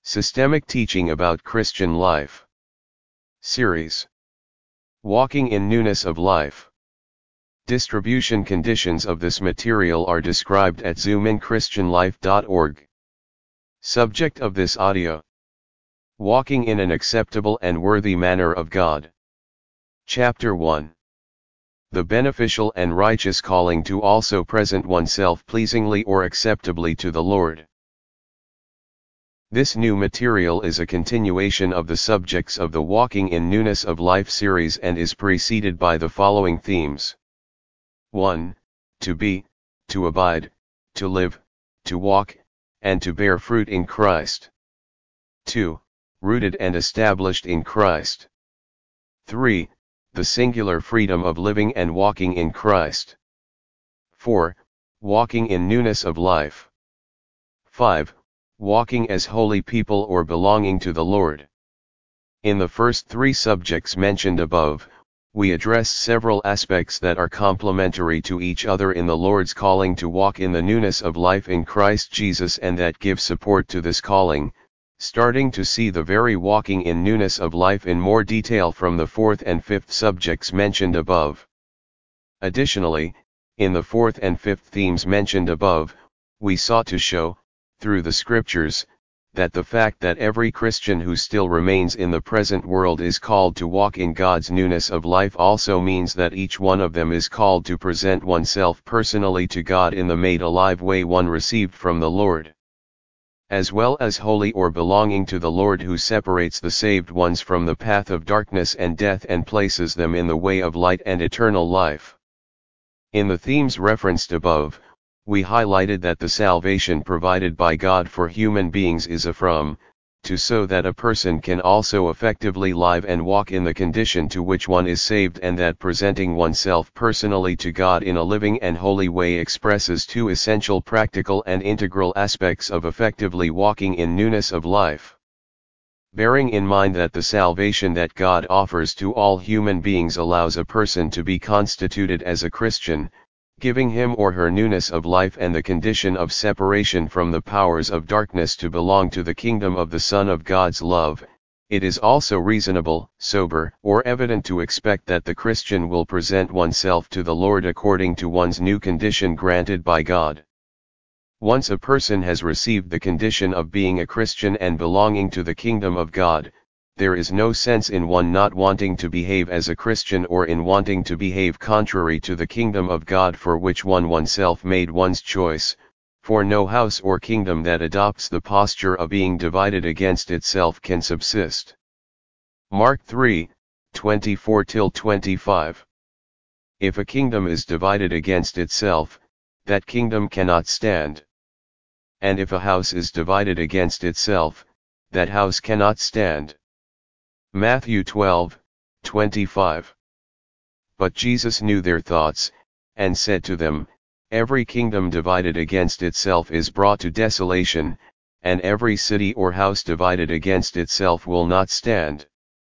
Systemic Teaching About Christian Life. Series. Walking in Newness of Life. Distribution conditions of this material are described at zoominchristianlife.org. Subject of this audio: Walking in an Acceptable and Worthy Manner of God. Chapter 1. The beneficial and righteous calling to also present oneself pleasingly or acceptably to the Lord. This new material is a continuation of the subjects of the Walking in Newness of Life series and is preceded by the following themes. 1. To be, to abide, to live, to walk, and to bear fruit in Christ. 2. Rooted and established in Christ. 3. The singular freedom of living and walking in Christ. 4. Walking in newness of life. 5. Walking as holy people or belonging to the Lord. In the first three subjects mentioned above, we address several aspects that are complementary to each other in the Lord's calling to walk in the newness of life in Christ Jesus and that give support to this calling, starting to see the very walking in newness of life in more detail from the fourth and fifth subjects mentioned above. Additionally, in the fourth and fifth themes mentioned above, we sought to show, through the scriptures, that the fact that every Christian who still remains in the present world is called to walk in God's newness of life also means that each one of them is called to present oneself personally to God in the made alive way one received from the Lord. As well as holy or belonging to the Lord who separates the saved ones from the path of darkness and death and places them in the way of light and eternal life. In the themes referenced above, we highlighted that the salvation provided by God for human beings is a from, to so that a person can also effectively live and walk in the condition to which one is saved and that presenting oneself personally to God in a living and holy way expresses two essential practical and integral aspects of effectively walking in newness of life. Bearing in mind that the salvation that God offers to all human beings allows a person to be constituted as a Christian, giving him or her newness of life and the condition of separation from the powers of darkness to belong to the kingdom of the Son of God's love, it is also reasonable, sober, or evident to expect that the Christian will present oneself to the Lord according to one's new condition granted by God. Once a person has received the condition of being a Christian and belonging to the kingdom of God, there is no sense in one not wanting to behave as a Christian or in wanting to behave contrary to the kingdom of God for which one oneself made one's choice, for no house or kingdom that adopts the posture of being divided against itself can subsist. Mark 3:24-25. If a kingdom is divided against itself, that kingdom cannot stand. And if a house is divided against itself, that house cannot stand. Matthew 12:25. But Jesus knew their thoughts, and said to them, Every kingdom divided against itself is brought to desolation, and every city or house divided against itself will not stand.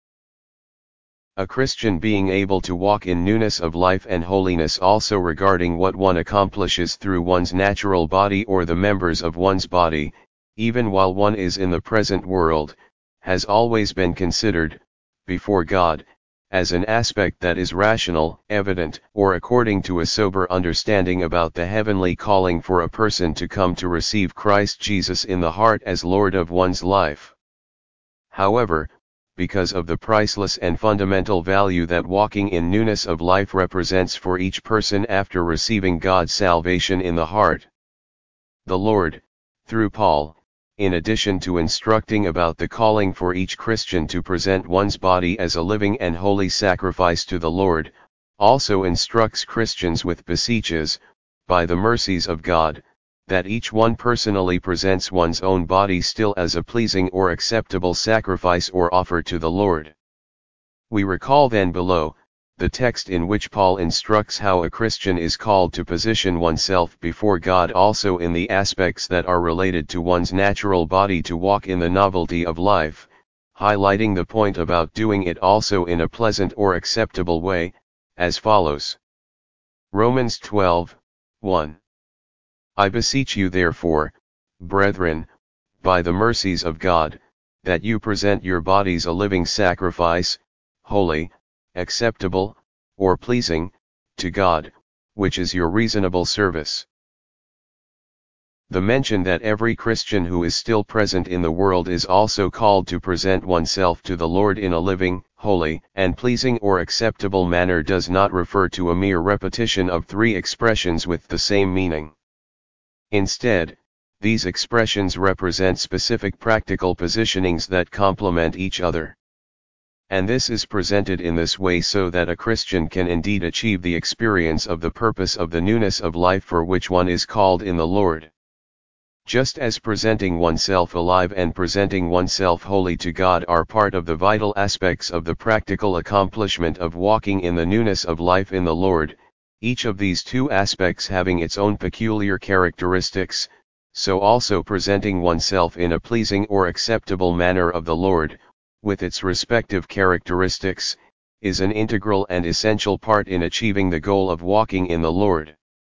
A Christian being able to walk in newness of life and holiness also regarding what one accomplishes through one's natural body or the members of one's body, even while one is in the present world, has always been considered, before God, as an aspect that is rational, evident, or according to a sober understanding about the heavenly calling for a person to come to receive Christ Jesus in the heart as Lord of one's life. However, because of the priceless and fundamental value that walking in newness of life represents for each person after receiving God's salvation in the heart, the Lord, through Paul, in addition to instructing about the calling for each Christian to present one's body as a living and holy sacrifice to the Lord, also instructs Christians with beseeches, by the mercies of God, that each one personally presents one's own body still as a pleasing or acceptable sacrifice or offer to the Lord. We recall then below, the text in which Paul instructs how a Christian is called to position oneself before God also in the aspects that are related to one's natural body to walk in the novelty of life, highlighting the point about doing it also in a pleasant or acceptable way, as follows. Romans 12:1. I beseech you therefore, brethren, by the mercies of God, that you present your bodies a living sacrifice, holy, acceptable, or pleasing, to God, which is your reasonable service. The mention that every Christian who is still present in the world is also called to present oneself to the Lord in a living, holy, and pleasing or acceptable manner does not refer to a mere repetition of three expressions with the same meaning. Instead, these expressions represent specific practical positionings that complement each other. And this is presented in this way so that a Christian can indeed achieve the experience of the purpose of the newness of life for which one is called in the Lord. Just as presenting oneself alive and presenting oneself holy to God are part of the vital aspects of the practical accomplishment of walking in the newness of life in the Lord, each of these two aspects having its own peculiar characteristics, so also presenting oneself in a pleasing or acceptable manner of the Lord, with its respective characteristics, is an integral and essential part in achieving the goal of walking in the Lord.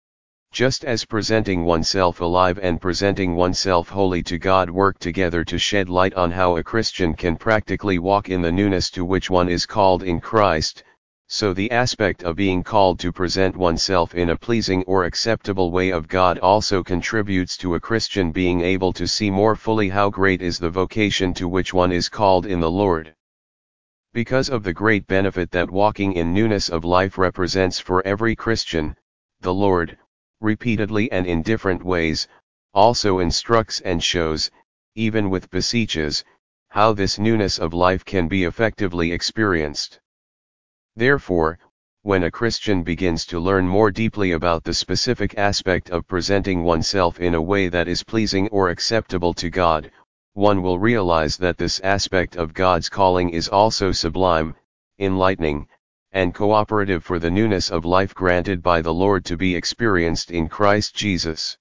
Just as presenting oneself alive and presenting oneself holy to God work together to shed light on how a Christian can practically walk in the newness to which one is called in Christ, so the aspect of being called to present oneself in a pleasing or acceptable way of God also contributes to a Christian being able to see more fully how great is the vocation to which one is called in the Lord. Because of the great benefit that walking in newness of life represents for every Christian, the Lord, repeatedly and in different ways, also instructs and shows, even with beseeches, how this newness of life can be effectively experienced. Therefore, when a Christian begins to learn more deeply about the specific aspect of presenting oneself in a way that is pleasing or acceptable to God, one will realize that this aspect of God's calling is also sublime, enlightening, and cooperative for the newness of life granted by the Lord to be experienced in Christ Jesus.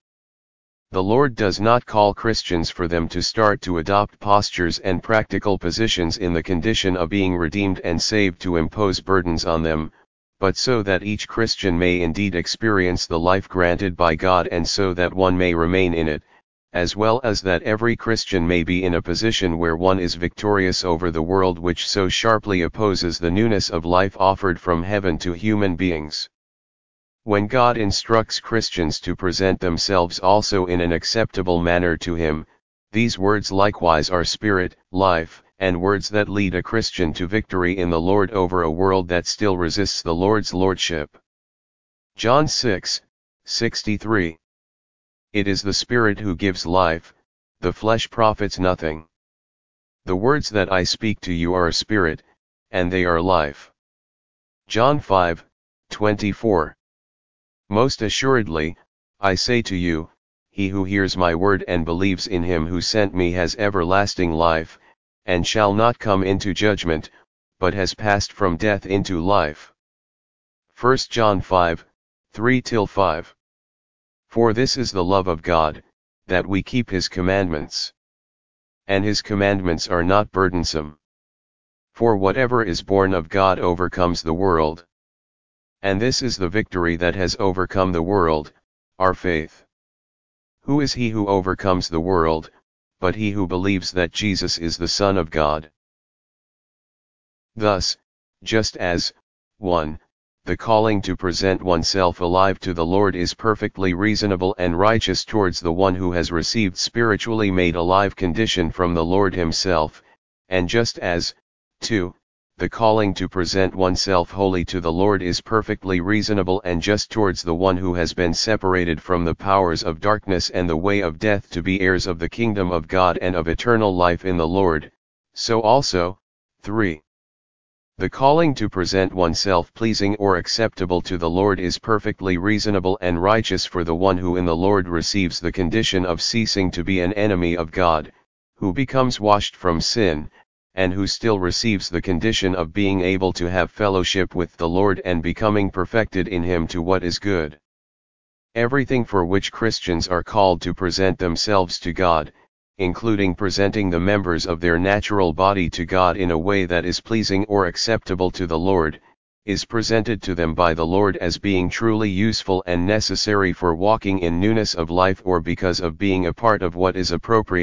The Lord does not call Christians for them to start to adopt postures and practical positions in the condition of being redeemed and saved to impose burdens on them, but so that each Christian may indeed experience the life granted by God and so that one may remain in it, as well as that every Christian may be in a position where one is victorious over the world which so sharply opposes the newness of life offered from heaven to human beings. When God instructs Christians to present themselves also in an acceptable manner to Him, these words likewise are spirit, life, and words that lead a Christian to victory in the Lord over a world that still resists the Lord's lordship. John 6:63. It is the Spirit who gives life, the flesh profits nothing. The words that I speak to you are a spirit, and they are life. John 5:24. Most assuredly, I say to you, he who hears my word and believes in him who sent me has everlasting life, and shall not come into judgment, but has passed from death into life. 1 John 5:3-5. For this is the love of God, that we keep His commandments. And His commandments are not burdensome. For whatever is born of God overcomes the world. And this is the victory that has overcome the world, our faith. Who is he who overcomes the world, but he who believes that Jesus is the Son of God? Thus, just as, 1. The calling to present oneself alive to the Lord is perfectly reasonable and righteous towards the one who has received spiritually made alive condition from the Lord Himself, and just as, 2. The calling to present oneself wholly to the Lord is perfectly reasonable and just towards the one who has been separated from the powers of darkness and the way of death to be heirs of the kingdom of God and of eternal life in the Lord, so also, 3. The calling to present oneself pleasing or acceptable to the Lord is perfectly reasonable and righteous for the one who in the Lord receives the condition of ceasing to be an enemy of God, who becomes washed from sin, and who still receives the condition of being able to have fellowship with the Lord and becoming perfected in Him to what is good. Everything for which Christians are called to present themselves to God, including presenting the members of their natural body to God in a way that is pleasing or acceptable to the Lord, is presented to them by the Lord as being truly useful and necessary for walking in newness of life or because of being a part of what is appropriate,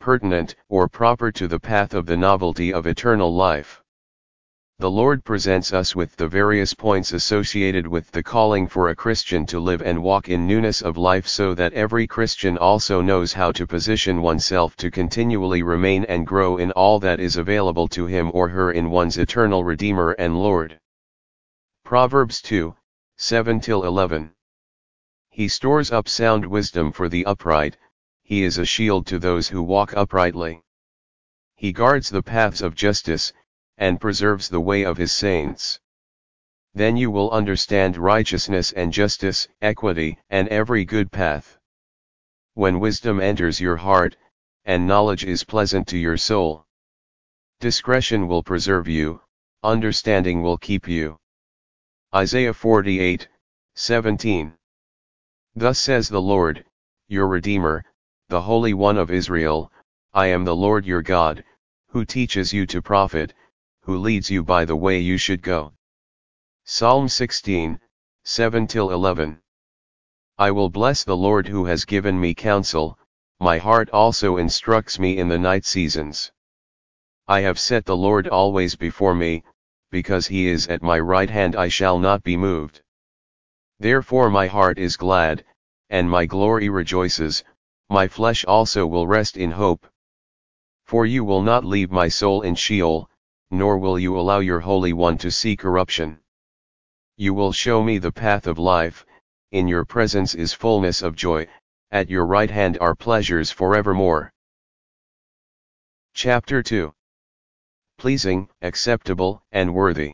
pertinent or proper to the path of the novelty of eternal life. The Lord presents us with the various points associated with the calling for a Christian to live and walk in newness of life, so that every Christian also knows how to position oneself to continually remain and grow in all that is available to him or her in one's eternal Redeemer and Lord. Proverbs 2:7-11. He stores up sound wisdom for the upright, he is a shield to those who walk uprightly. He guards the paths of justice, and preserves the way of his saints. Then you will understand righteousness and justice, equity, and every good path. When wisdom enters your heart, and knowledge is pleasant to your soul, discretion will preserve you, understanding will keep you. Isaiah 48:17. Thus says the Lord, your Redeemer, the Holy One of Israel, I am the Lord your God, who teaches you to profit, who leads you by the way you should go. Psalm 16:7-11. I will bless the Lord who has given me counsel, my heart also instructs me in the night seasons. I have set the Lord always before me, because he is at my right hand I shall not be moved. Therefore my heart is glad, and my glory rejoices, my flesh also will rest in hope. For you will not leave my soul in Sheol, nor will you allow your Holy One to see corruption. You will show me the path of life, in your presence is fullness of joy, at your right hand are pleasures forevermore. Chapter 2. Pleasing, acceptable, and worthy.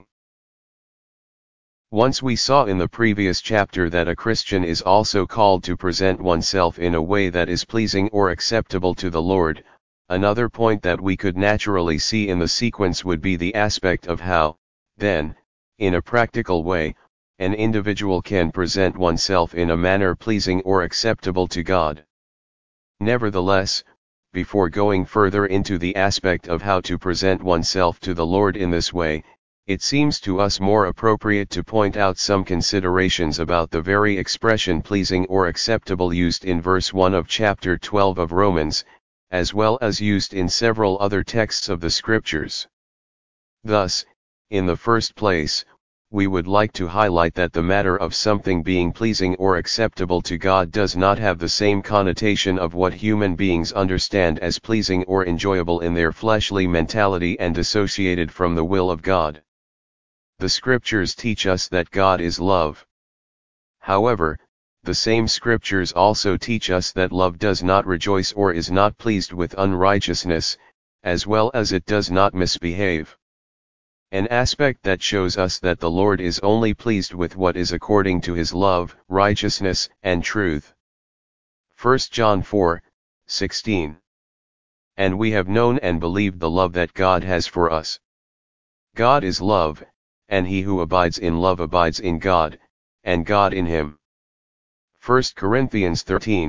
Once we saw in the previous chapter that a Christian is also called to present oneself in a way that is pleasing or acceptable to the Lord. Another point that we could naturally see in the sequence would be the aspect of how, then, in a practical way, an individual can present oneself in a manner pleasing or acceptable to God. Nevertheless, before going further into the aspect of how to present oneself to the Lord in this way, it seems to us more appropriate to point out some considerations about the very expression pleasing or acceptable used in verse 1 of chapter 12 of Romans, as well as used in several other texts of the Scriptures. Thus, in the first place, we would like to highlight that the matter of something being pleasing or acceptable to God does not have the same connotation of what human beings understand as pleasing or enjoyable in their fleshly mentality and dissociated from the will of God. The Scriptures teach us that God is love. However, the same Scriptures also teach us that love does not rejoice or is not pleased with unrighteousness, as well as it does not misbehave. An aspect that shows us that the Lord is only pleased with what is according to his love, righteousness, and truth. 1 John 4:16. And we have known and believed the love that God has for us. God is love, and he who abides in love abides in God, and God in him. 1 Corinthians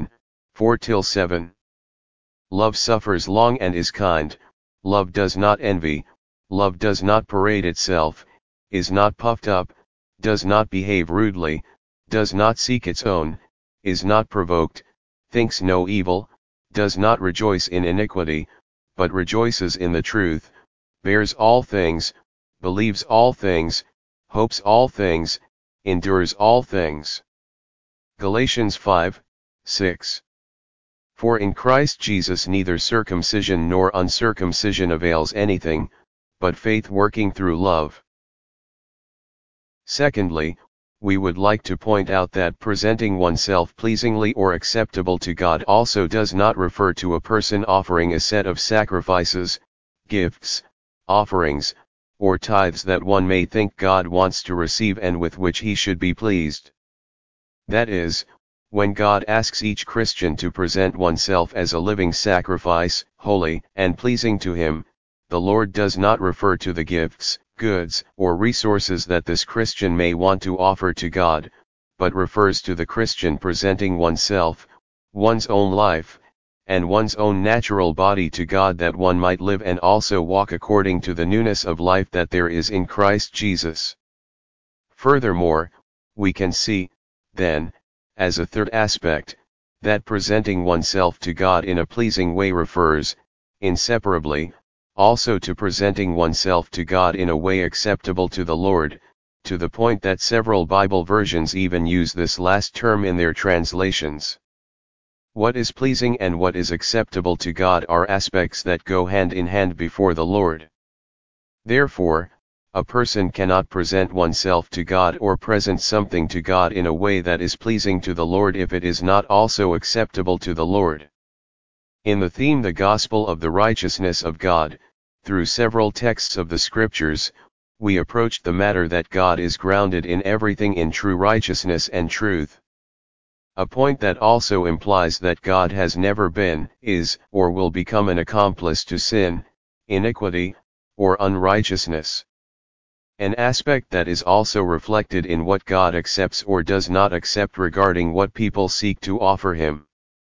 13:4-7. Love suffers long and is kind, love does not envy, love does not parade itself, is not puffed up, does not behave rudely, does not seek its own, is not provoked, thinks no evil, does not rejoice in iniquity, but rejoices in the truth, bears all things, believes all things, hopes all things, endures all things. Galatians 5:6. For in Christ Jesus neither circumcision nor uncircumcision avails anything, but faith working through love. Secondly, we would like to point out that presenting oneself pleasingly or acceptable to God also does not refer to a person offering a set of sacrifices, gifts, offerings, or tithes that one may think God wants to receive and with which he should be pleased. That is, when God asks each Christian to present oneself as a living sacrifice, holy and pleasing to him, the Lord does not refer to the gifts, goods, or resources that this Christian may want to offer to God, but refers to the Christian presenting oneself, one's own life, and one's own natural body to God that one might live and also walk according to the newness of life that there is in Christ Jesus. Furthermore, we can see, then, as a third aspect, that presenting oneself to God in a pleasing way refers, inseparably, also to presenting oneself to God in a way acceptable to the Lord, to the point that several Bible versions even use this last term in their translations. What is pleasing and what is acceptable to God are aspects that go hand in hand before the Lord. Therefore, a person cannot present oneself to God or present something to God in a way that is pleasing to the Lord if it is not also acceptable to the Lord. In the theme "The Gospel of the Righteousness of God," through several texts of the Scriptures, we approached the matter that God is grounded in everything in true righteousness and truth. A point that also implies that God has never been, is, or will become an accomplice to sin, iniquity, or unrighteousness. An aspect that is also reflected in what God accepts or does not accept regarding what people seek to offer Him.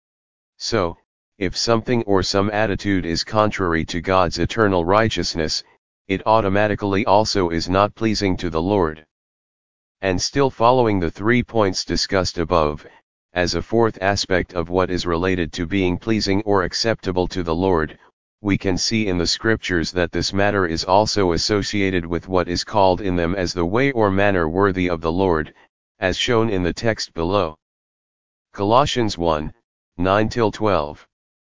So, if something or some attitude is contrary to God's eternal righteousness, it automatically also is not pleasing to the Lord. And still following the 3 points discussed above, as a fourth aspect of what is related to being pleasing or acceptable to the Lord, we can see in the Scriptures that this matter is also associated with what is called in them as the way or manner worthy of the Lord, as shown in the text below. Colossians 1, 9-12.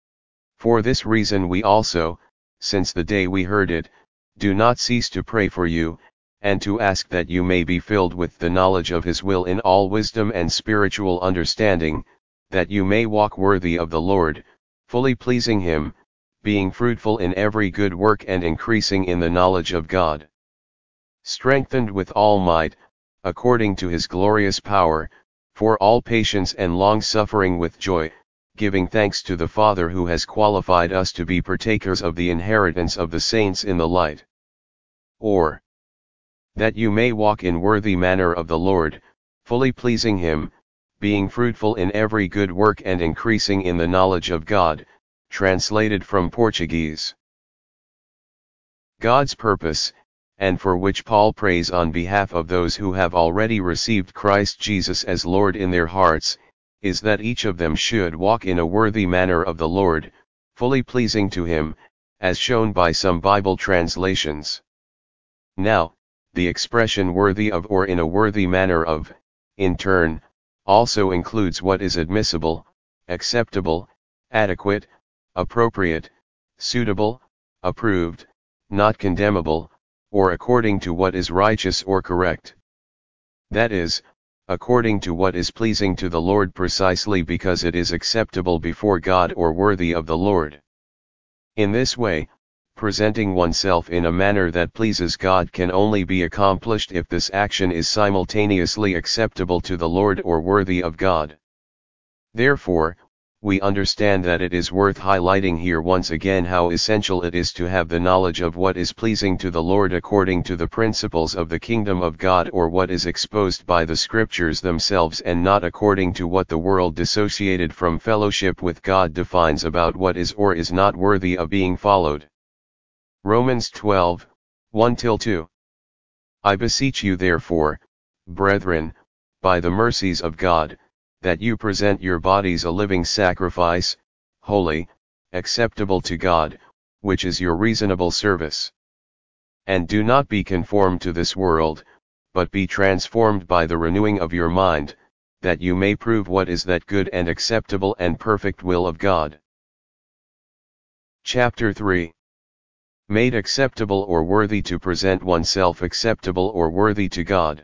For this reason we also, since the day we heard it, do not cease to pray for you, and to ask that you may be filled with the knowledge of His will in all wisdom and spiritual understanding, that you may walk worthy of the Lord, fully pleasing Him, being fruitful in every good work and increasing in the knowledge of God. Strengthened with all might, according to His glorious power, for all patience and long-suffering with joy, giving thanks to the Father who has qualified us to be partakers of the inheritance of the saints in the light. Or, that you may walk in worthy manner of the Lord, fully pleasing Him, being fruitful in every good work and increasing in the knowledge of God, translated from Portuguese. God's purpose, and for which Paul prays on behalf of those who have already received Christ Jesus as Lord in their hearts, is that each of them should walk in a worthy manner of the Lord, fully pleasing to Him, as shown by some Bible translations. Now, the expression worthy of or in a worthy manner of, in turn, also includes what is admissible, acceptable, adequate, appropriate, suitable, approved, not condemnable, or according to what is righteous or correct. That is, according to what is pleasing to the Lord precisely because it is acceptable before God or worthy of the Lord. In this way, presenting oneself in a manner that pleases God can only be accomplished if this action is simultaneously acceptable to the Lord or worthy of God. Therefore, we understand that it is worth highlighting here once again how essential it is to have the knowledge of what is pleasing to the Lord according to the principles of the kingdom of God or what is exposed by the Scriptures themselves and not according to what the world dissociated from fellowship with God defines about what is or is not worthy of being followed. Romans 12, 1-2. I beseech you therefore, brethren, by the mercies of God, that you present your bodies a living sacrifice, holy, acceptable to God, which is your reasonable service. And do not be conformed to this world, but be transformed by the renewing of your mind, that you may prove what is that good and acceptable and perfect will of God. Chapter 3. Made acceptable or worthy to present oneself acceptable or worthy to God.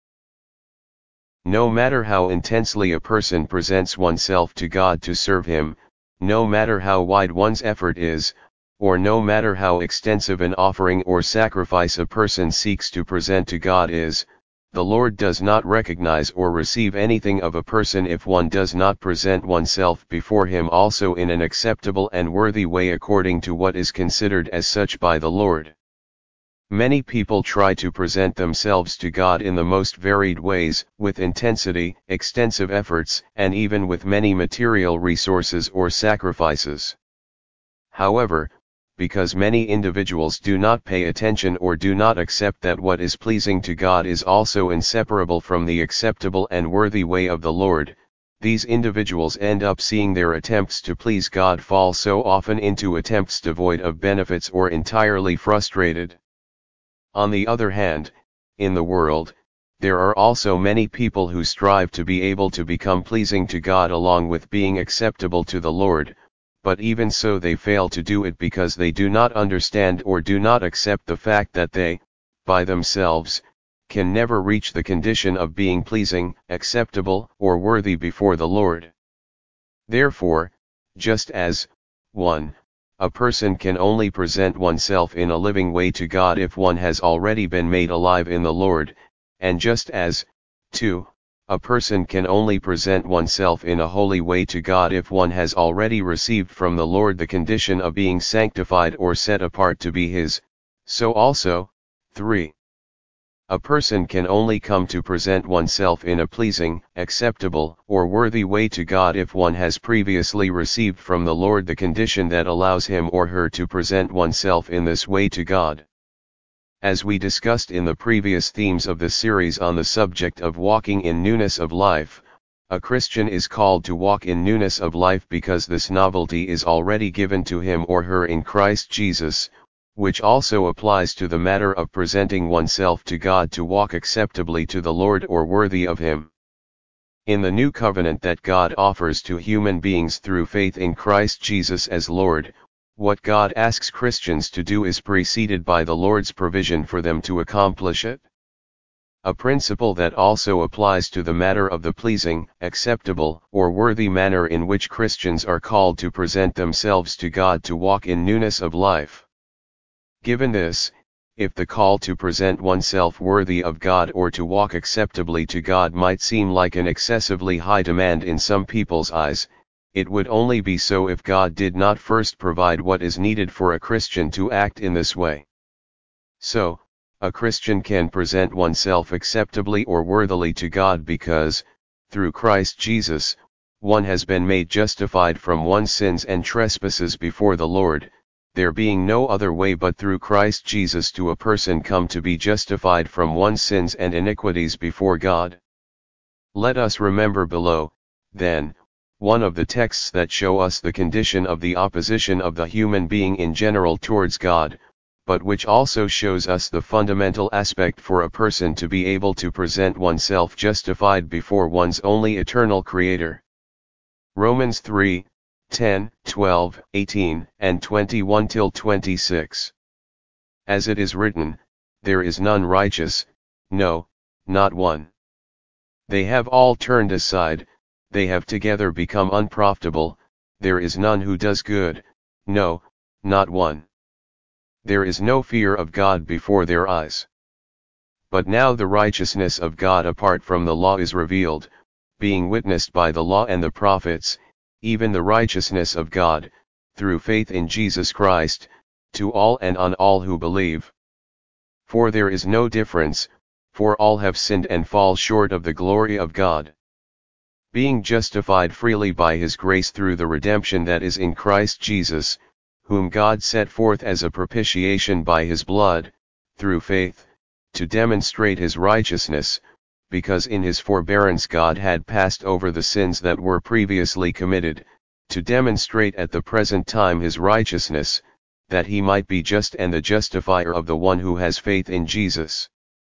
No matter how intensely a person presents oneself to God to serve Him, no matter how wide one's effort is, or no matter how extensive an offering or sacrifice a person seeks to present to God is, the Lord does not recognize or receive anything of a person if one does not present oneself before Him also in an acceptable and worthy way according to what is considered as such by the Lord. Many people try to present themselves to God in the most varied ways, with intensity, extensive efforts, and even with many material resources or sacrifices. However, because many individuals do not pay attention or do not accept that what is pleasing to God is also inseparable from the acceptable and worthy way of the Lord, these individuals end up seeing their attempts to please God fall so often into attempts devoid of benefits or entirely frustrated. On the other hand, in the world, there are also many people who strive to be able to become pleasing to God along with being acceptable to the Lord, but even so they fail to do it because they do not understand or do not accept the fact that they, by themselves, can never reach the condition of being pleasing, acceptable, or worthy before the Lord. Therefore, just as, 1. A person can only present oneself in a living way to God if one has already been made alive in the Lord, and just as, 2. A person can only present oneself in a holy way to God if one has already received from the Lord the condition of being sanctified or set apart to be His, so also, 3. A person can only come to present oneself in a pleasing, acceptable, or worthy way to God if one has previously received from the Lord the condition that allows him or her to present oneself in this way to God. As we discussed in the previous themes of the series on the subject of walking in newness of life, a Christian is called to walk in newness of life because this novelty is already given to him or her in Christ Jesus, which also applies to the matter of presenting oneself to God to walk acceptably to the Lord or worthy of Him. In the new covenant that God offers to human beings through faith in Christ Jesus as Lord, what God asks Christians to do is preceded by the Lord's provision for them to accomplish it. A principle that also applies to the matter of the pleasing, acceptable, or worthy manner in which Christians are called to present themselves to God to walk in newness of life. Given this, if the call to present oneself worthy of God or to walk acceptably to God might seem like an excessively high demand in some people's eyes, it would only be so if God did not first provide what is needed for a Christian to act in this way. So, a Christian can present oneself acceptably or worthily to God because, through Christ Jesus, one has been made justified from one's sins and trespasses before the Lord, there being no other way but through Christ Jesus to a person come to be justified from one's sins and iniquities before God. Let us remember below, then, one of the texts that show us the condition of the opposition of the human being in general towards God, but which also shows us the fundamental aspect for a person to be able to present oneself justified before one's only eternal Creator. Romans 3, 10, 12, 18, and 21 till 26. As it is written, there is none righteous, no, not one. They have all turned aside, they have together become unprofitable, there is none who does good, no, not one. There is no fear of God before their eyes. But now the righteousness of God apart from the law is revealed, being witnessed by the law and the prophets, even the righteousness of God, through faith in Jesus Christ, to all and on all who believe. For there is no difference, for all have sinned and fall short of the glory of God. Being justified freely by His grace through the redemption that is in Christ Jesus, whom God set forth as a propitiation by His blood, through faith, to demonstrate His righteousness, because in His forbearance God had passed over the sins that were previously committed, to demonstrate at the present time His righteousness, that He might be just and the justifier of the one who has faith in Jesus.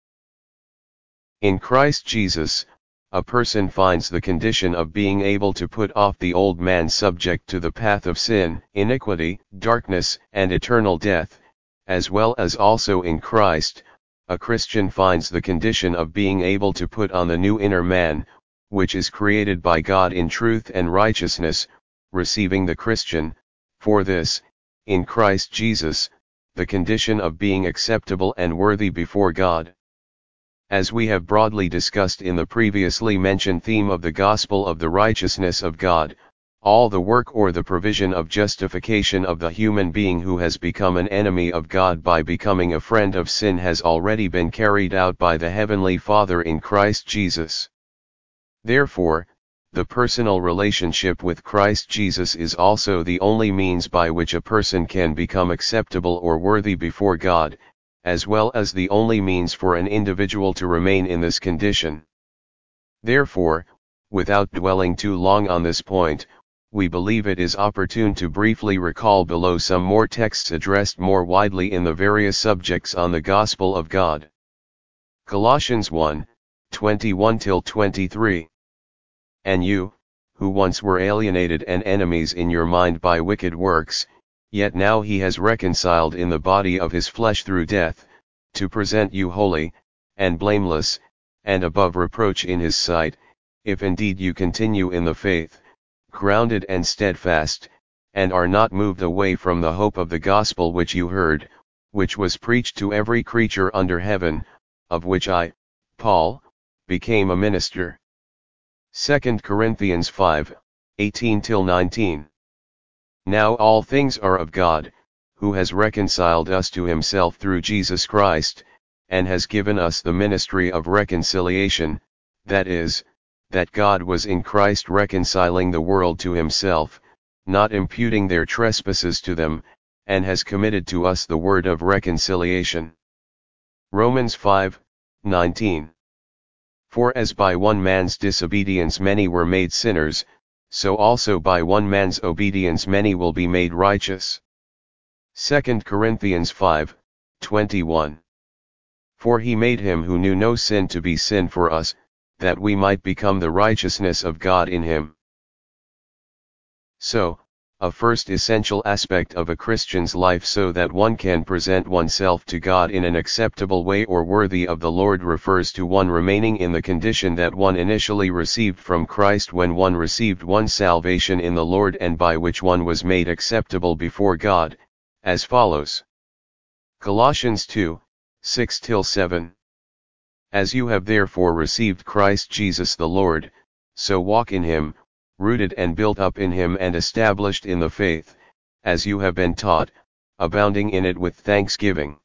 In Christ Jesus, a person finds the condition of being able to put off the old man subject to the path of sin, iniquity, darkness, and eternal death, as well as also in Christ, a Christian finds the condition of being able to put on the new inner man, which is created by God in truth and righteousness, receiving the Christian, for this, in Christ Jesus, the condition of being acceptable and worthy before God. As we have broadly discussed in the previously mentioned theme of the gospel of the righteousness of God, all the work or the provision of justification of the human being who has become an enemy of God by becoming a friend of sin has already been carried out by the Heavenly Father in Christ Jesus. Therefore, the personal relationship with Christ Jesus is also the only means by which a person can become acceptable or worthy before God, as well as the only means for an individual to remain in this condition. Therefore, Without dwelling too long on this point, we believe it is opportune to briefly recall below some more texts addressed more widely in the various subjects on the gospel of God. Colossians 1, 21-23. And you, who once were alienated and enemies in your mind by wicked works, yet now he has reconciled in the body of his flesh through death, to present you holy, and blameless, and above reproach in his sight, if indeed you continue in the faith, grounded and steadfast, and are not moved away from the hope of the gospel which you heard, which was preached to every creature under heaven, of which I, Paul, became a minister. 2 Corinthians 5, 18-19. Now all things are of God, who has reconciled us to himself through Jesus Christ, and has given us the ministry of reconciliation, that is, that God was in Christ reconciling the world to himself, not imputing their trespasses to them, and has committed to us the word of reconciliation. Romans 5, 19. For as by one man's disobedience many were made sinners, so also by one man's obedience many will be made righteous. 2 Corinthians 5, 21. For he made him who knew no sin to be sin for us, that we might become the righteousness of God in him. So, a first essential aspect of a Christian's life so that one can present oneself to God in an acceptable way or worthy of the Lord refers to one remaining in the condition that one initially received from Christ when one received one's salvation in the Lord and by which one was made acceptable before God, as follows. Colossians 2, 6-7. As you have therefore received Christ Jesus the Lord, so walk in him, rooted and built up in him and established in the faith, as you have been taught, abounding in it with thanksgiving.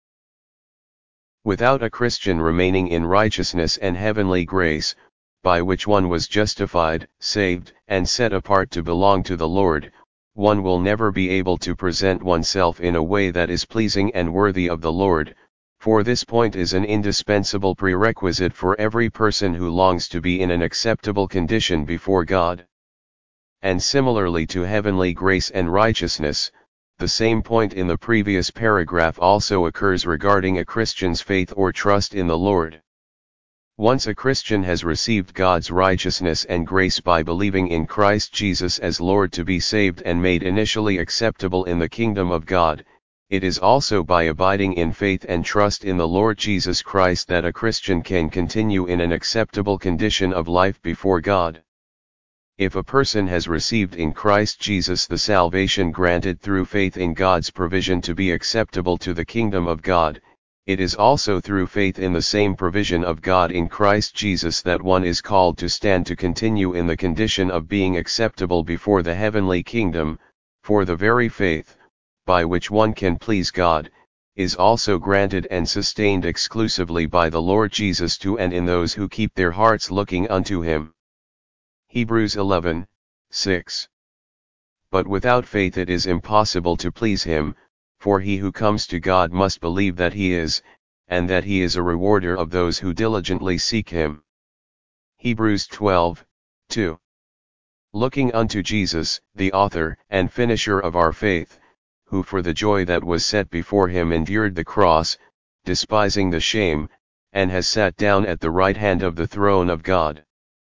Without a Christian remaining in righteousness and heavenly grace, by which one was justified, saved, and set apart to belong to the Lord, one will never be able to present oneself in a way that is pleasing and worthy of the Lord, for this point is an indispensable prerequisite for every person who longs to be in an acceptable condition before God. And similarly to heavenly grace and righteousness, the same point in the previous paragraph also occurs regarding a Christian's faith or trust in the Lord. Once a Christian has received God's righteousness and grace by believing in Christ Jesus as Lord to be saved and made initially acceptable in the kingdom of God, it is also by abiding in faith and trust in the Lord Jesus Christ that a Christian can continue in an acceptable condition of life before God. If a person has received in Christ Jesus the salvation granted through faith in God's provision to be acceptable to the kingdom of God, it is also through faith in the same provision of God in Christ Jesus that one is called to stand to continue in the condition of being acceptable before the heavenly kingdom, for the very faith, by which one can please God, is also granted and sustained exclusively by the Lord Jesus to and in those who keep their hearts looking unto him. Hebrews 11, 6. But without faith it is impossible to please him, for he who comes to God must believe that he is, and that he is a rewarder of those who diligently seek him. Hebrews 12, 2. Looking unto Jesus, the author and finisher of our faith, who for the joy that was set before him endured the cross, despising the shame, and has sat down at the right hand of the throne of God.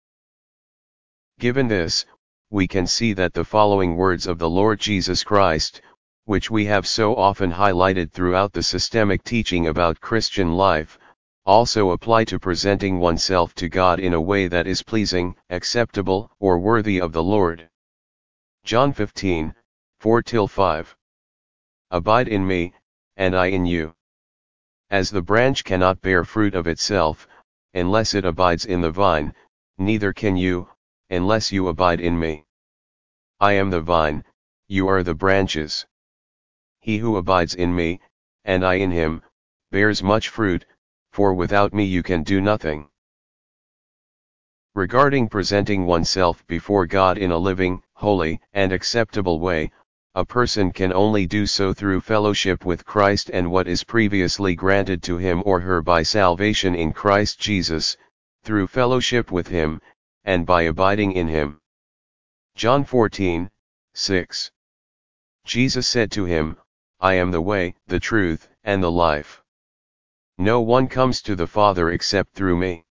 Given this, we can see that the following words of the Lord Jesus Christ, which we have so often highlighted throughout the systemic teaching about Christian life, also apply to presenting oneself to God in a way that is pleasing, acceptable, or worthy of the Lord. John 15, 4-5. Abide in me, and I in you. As the branch cannot bear fruit of itself, unless it abides in the vine, neither can you, unless you abide in me. I am the vine, you are the branches. He who abides in me, and I in him, bears much fruit, for without me you can do nothing. Regarding presenting oneself before God in a living, holy, and acceptable way, a person can only do so through fellowship with Christ and what is previously granted to him or her by salvation in Christ Jesus, through fellowship with him, and by abiding in him. John 14:6. Jesus said to him, I am the way, the truth, and the life. No one comes to the Father except through me.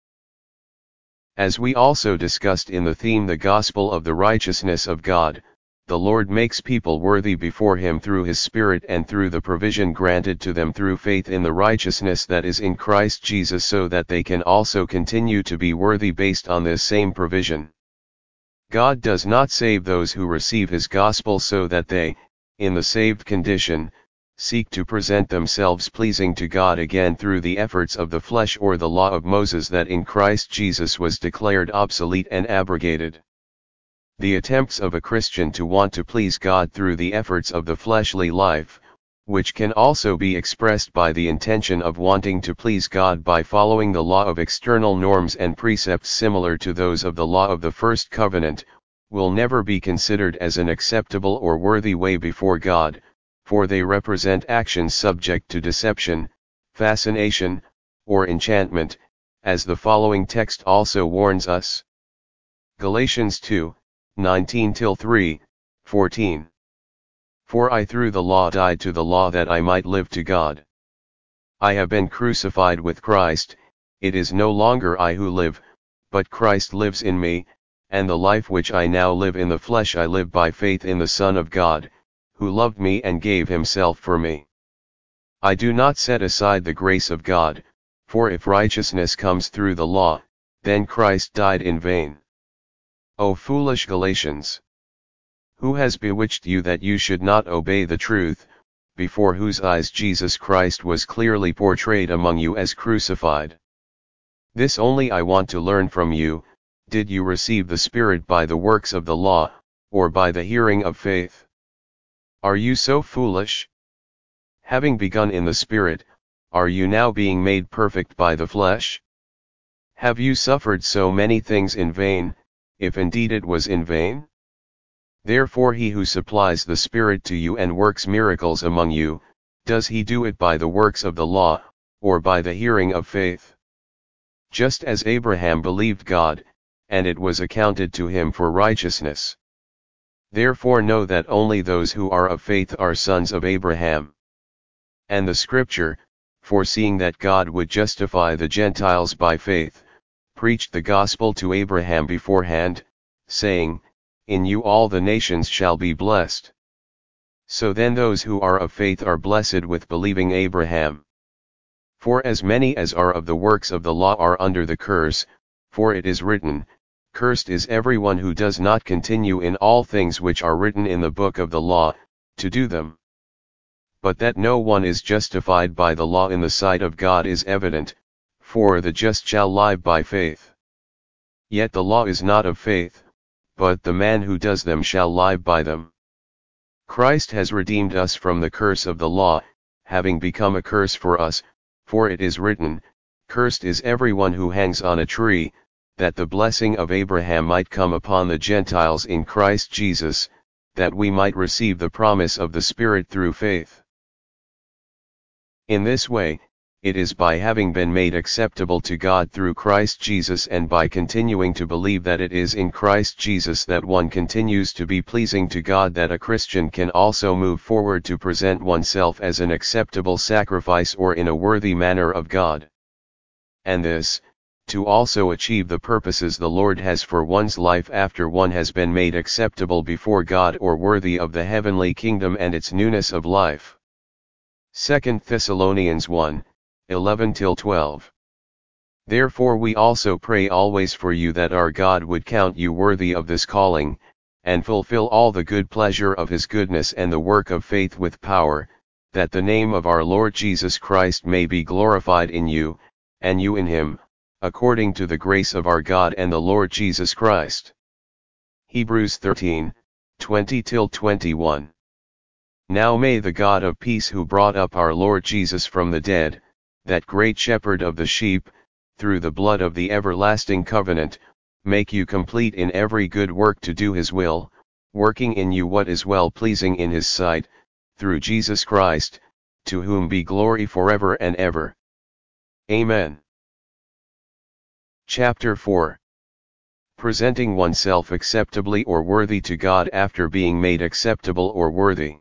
As we also discussed in the theme the gospel of the righteousness of God, the Lord makes people worthy before him through his Spirit and through the provision granted to them through faith in the righteousness that is in Christ Jesus, so that they can also continue to be worthy based on this same provision. God does not save those who receive his gospel so that they, in the saved condition, seek to present themselves pleasing to God again through the efforts of the flesh or the law of Moses that in Christ Jesus was declared obsolete and abrogated. The attempts of a Christian to want to please God through the efforts of the fleshly life, which can also be expressed by the intention of wanting to please God by following the law of external norms and precepts similar to those of the law of the first covenant, will never be considered as an acceptable or worthy way before God, for they represent actions subject to deception, fascination, or enchantment, as the following text also warns us. Galatians 2:19-3, 14. For I through the law died to the law that I might live to God. I have been crucified with Christ, it is no longer I who live, but Christ lives in me, and the life which I now live in the flesh I live by faith in the Son of God, who loved me and gave himself for me. I do not set aside the grace of God, for if righteousness comes through the law, then Christ died in vain. O foolish Galatians! Who has bewitched you that you should not obey the truth, before whose eyes Jesus Christ was clearly portrayed among you as crucified? This only I want to learn from you, did you receive the Spirit by the works of the law, or by the hearing of faith? Are you so foolish? Having begun in the Spirit, are you now being made perfect by the flesh? Have you suffered so many things in vain, if indeed it was in vain? Therefore he who supplies the Spirit to you and works miracles among you, does he do it by the works of the law, or by the hearing of faith? Just as Abraham believed God, and it was accounted to him for righteousness. Therefore know that only those who are of faith are sons of Abraham. And the Scripture, foreseeing that God would justify the Gentiles by faith, preached the gospel to Abraham beforehand, saying, In you all the nations shall be blessed. So then those who are of faith are blessed with believing Abraham. For as many as are of the works of the law are under the curse, for it is written, Cursed is everyone who does not continue in all things which are written in the book of the law, to do them. But that no one is justified by the law in the sight of God is evident, for the just shall live by faith. Yet the law is not of faith, but the man who does them shall live by them. Christ has redeemed us from the curse of the law, having become a curse for us, for it is written, Cursed is everyone who hangs on a tree, that the blessing of Abraham might come upon the Gentiles in Christ Jesus, that we might receive the promise of the Spirit through faith. In this way, it is by having been made acceptable to God through Christ Jesus and by continuing to believe that it is in Christ Jesus that one continues to be pleasing to God that a Christian can also move forward to present oneself as an acceptable sacrifice or in a worthy manner of God. And this, to also achieve the purposes the Lord has for one's life after one has been made acceptable before God or worthy of the heavenly kingdom and its newness of life. 2 Thessalonians 1:11-12. Therefore we also pray always for you that our God would count you worthy of this calling, and fulfill all the good pleasure of his goodness and the work of faith with power, that the name of our Lord Jesus Christ may be glorified in you, and you in him, according to the grace of our God and the Lord Jesus Christ. Hebrews 13:20-21. Now may the God of peace who brought up our Lord Jesus from the dead, that great shepherd of the sheep, through the blood of the everlasting covenant, make you complete in every good work to do his will, working in you what is well pleasing in his sight, through Jesus Christ, to whom be glory forever and ever. Amen. Chapter 4. presenting oneself acceptably or worthy to God after being made acceptable or worthy.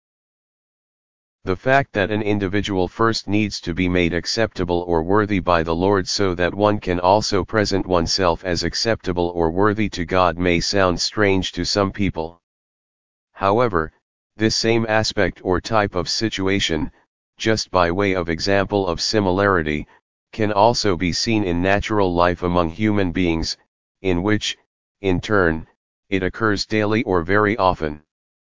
The fact that an individual first needs to be made acceptable or worthy by the Lord so that one can also present oneself as acceptable or worthy to God may sound strange to some people. However, this same aspect or type of situation, just by way of example of similarity, can also be seen in natural life among human beings, in which, in turn, it occurs daily or very often.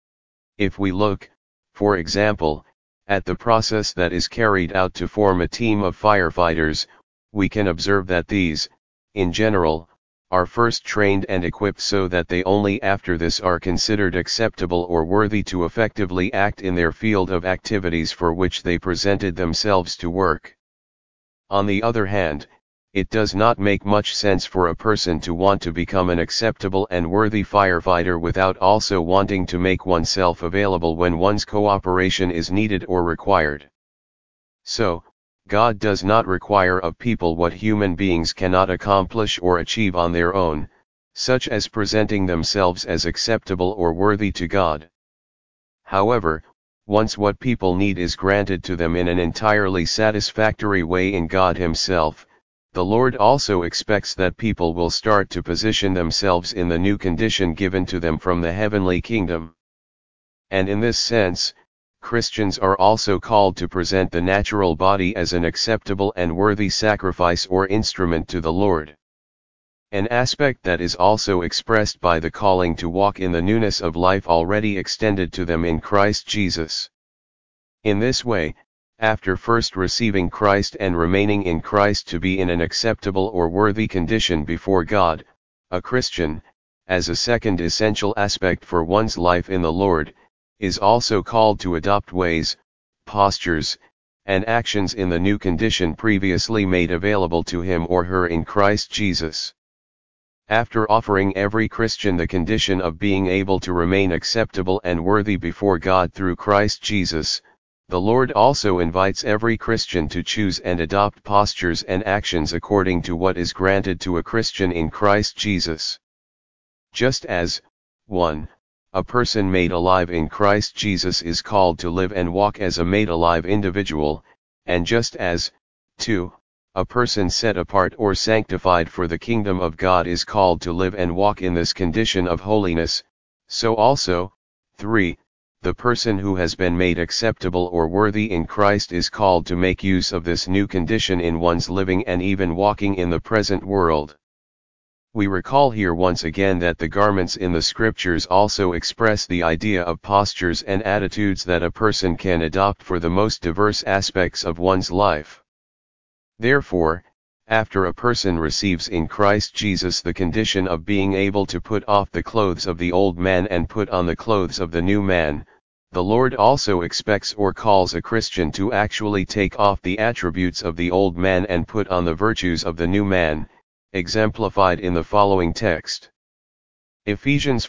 If we look, for example, at the process that is carried out to form a team of firefighters, we can observe that these, in general, are first trained and equipped so that they only after this are considered acceptable or worthy to effectively act in their field of activities for which they presented themselves to work. On the other hand, it does not make much sense for a person to want to become an acceptable and worthy firefighter without also wanting to make oneself available when one's cooperation is needed or required. So, God does not require of people what human beings cannot accomplish or achieve on their own, such as presenting themselves as acceptable or worthy to God. However, once what people need is granted to them in an entirely satisfactory way in God Himself, the Lord also expects that people will start to position themselves in the new condition given to them from the heavenly kingdom. And in this sense, Christians are also called to present the natural body as an acceptable and worthy sacrifice or instrument to the Lord. An aspect that is also expressed by the calling to walk in the newness of life already extended to them in Christ Jesus. In this way, after first receiving Christ and remaining in Christ to be in an acceptable or worthy condition before God, a Christian, as a second essential aspect for one's life in the Lord, is also called to adopt ways, postures, and actions in the new condition previously made available to him or her in Christ Jesus. After offering every Christian the condition of being able to remain acceptable and worthy before God through Christ Jesus, the Lord also invites every Christian to choose and adopt postures and actions according to what is granted to a Christian in Christ Jesus. Just as, 1. A person made alive in Christ Jesus is called to live and walk as a made alive individual, and just as, 2. A person set apart or sanctified for the kingdom of God is called to live and walk in this condition of holiness, so also, 3. The person who has been made acceptable or worthy in Christ is called to make use of this new condition in one's living and even walking in the present world. We recall here once again that the garments in the scriptures also express the idea of postures and attitudes that a person can adopt for the most diverse aspects of one's life. Therefore, after a person receives in Christ Jesus the condition of being able to put off the clothes of the old man and put on the clothes of the new man, the Lord also expects or calls a Christian to actually take off the attributes of the old man and put on the virtues of the new man, exemplified in the following text. Ephesians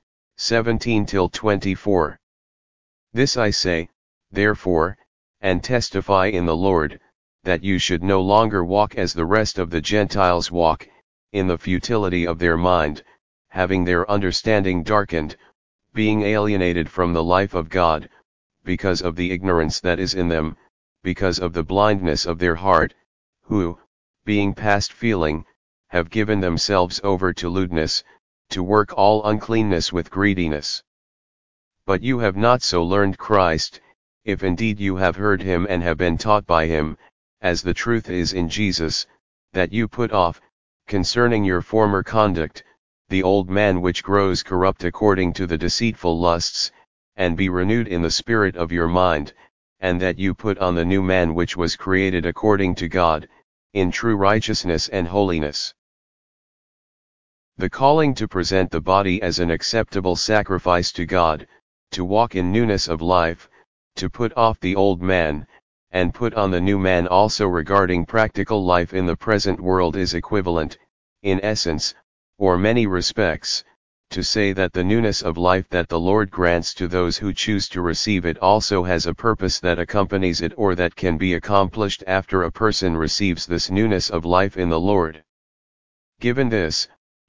4:17-24. This I say, therefore, and testify in the Lord, that you should no longer walk as the rest of the Gentiles walk, in the futility of their mind, having their understanding darkened, being alienated from the life of God, because of the ignorance that is in them, because of the blindness of their heart, who, being past feeling, have given themselves over to lewdness, to work all uncleanness with greediness. But you have not so learned Christ, if indeed you have heard him and have been taught by him, as the truth is in Jesus, that you put off, concerning your former conduct, the old man which grows corrupt according to the deceitful lusts, and be renewed in the spirit of your mind, and that you put on the new man which was created according to God, in true righteousness and holiness. The calling to present the body as an acceptable sacrifice to God, to walk in newness of life, to put off the old man, and put on the new man also regarding practical life in the present world is equivalent, in essence, or many respects, to say that the newness of life that the Lord grants to those who choose to receive it also has a purpose that accompanies it or that can be accomplished after a person receives this newness of life in the Lord. Given this,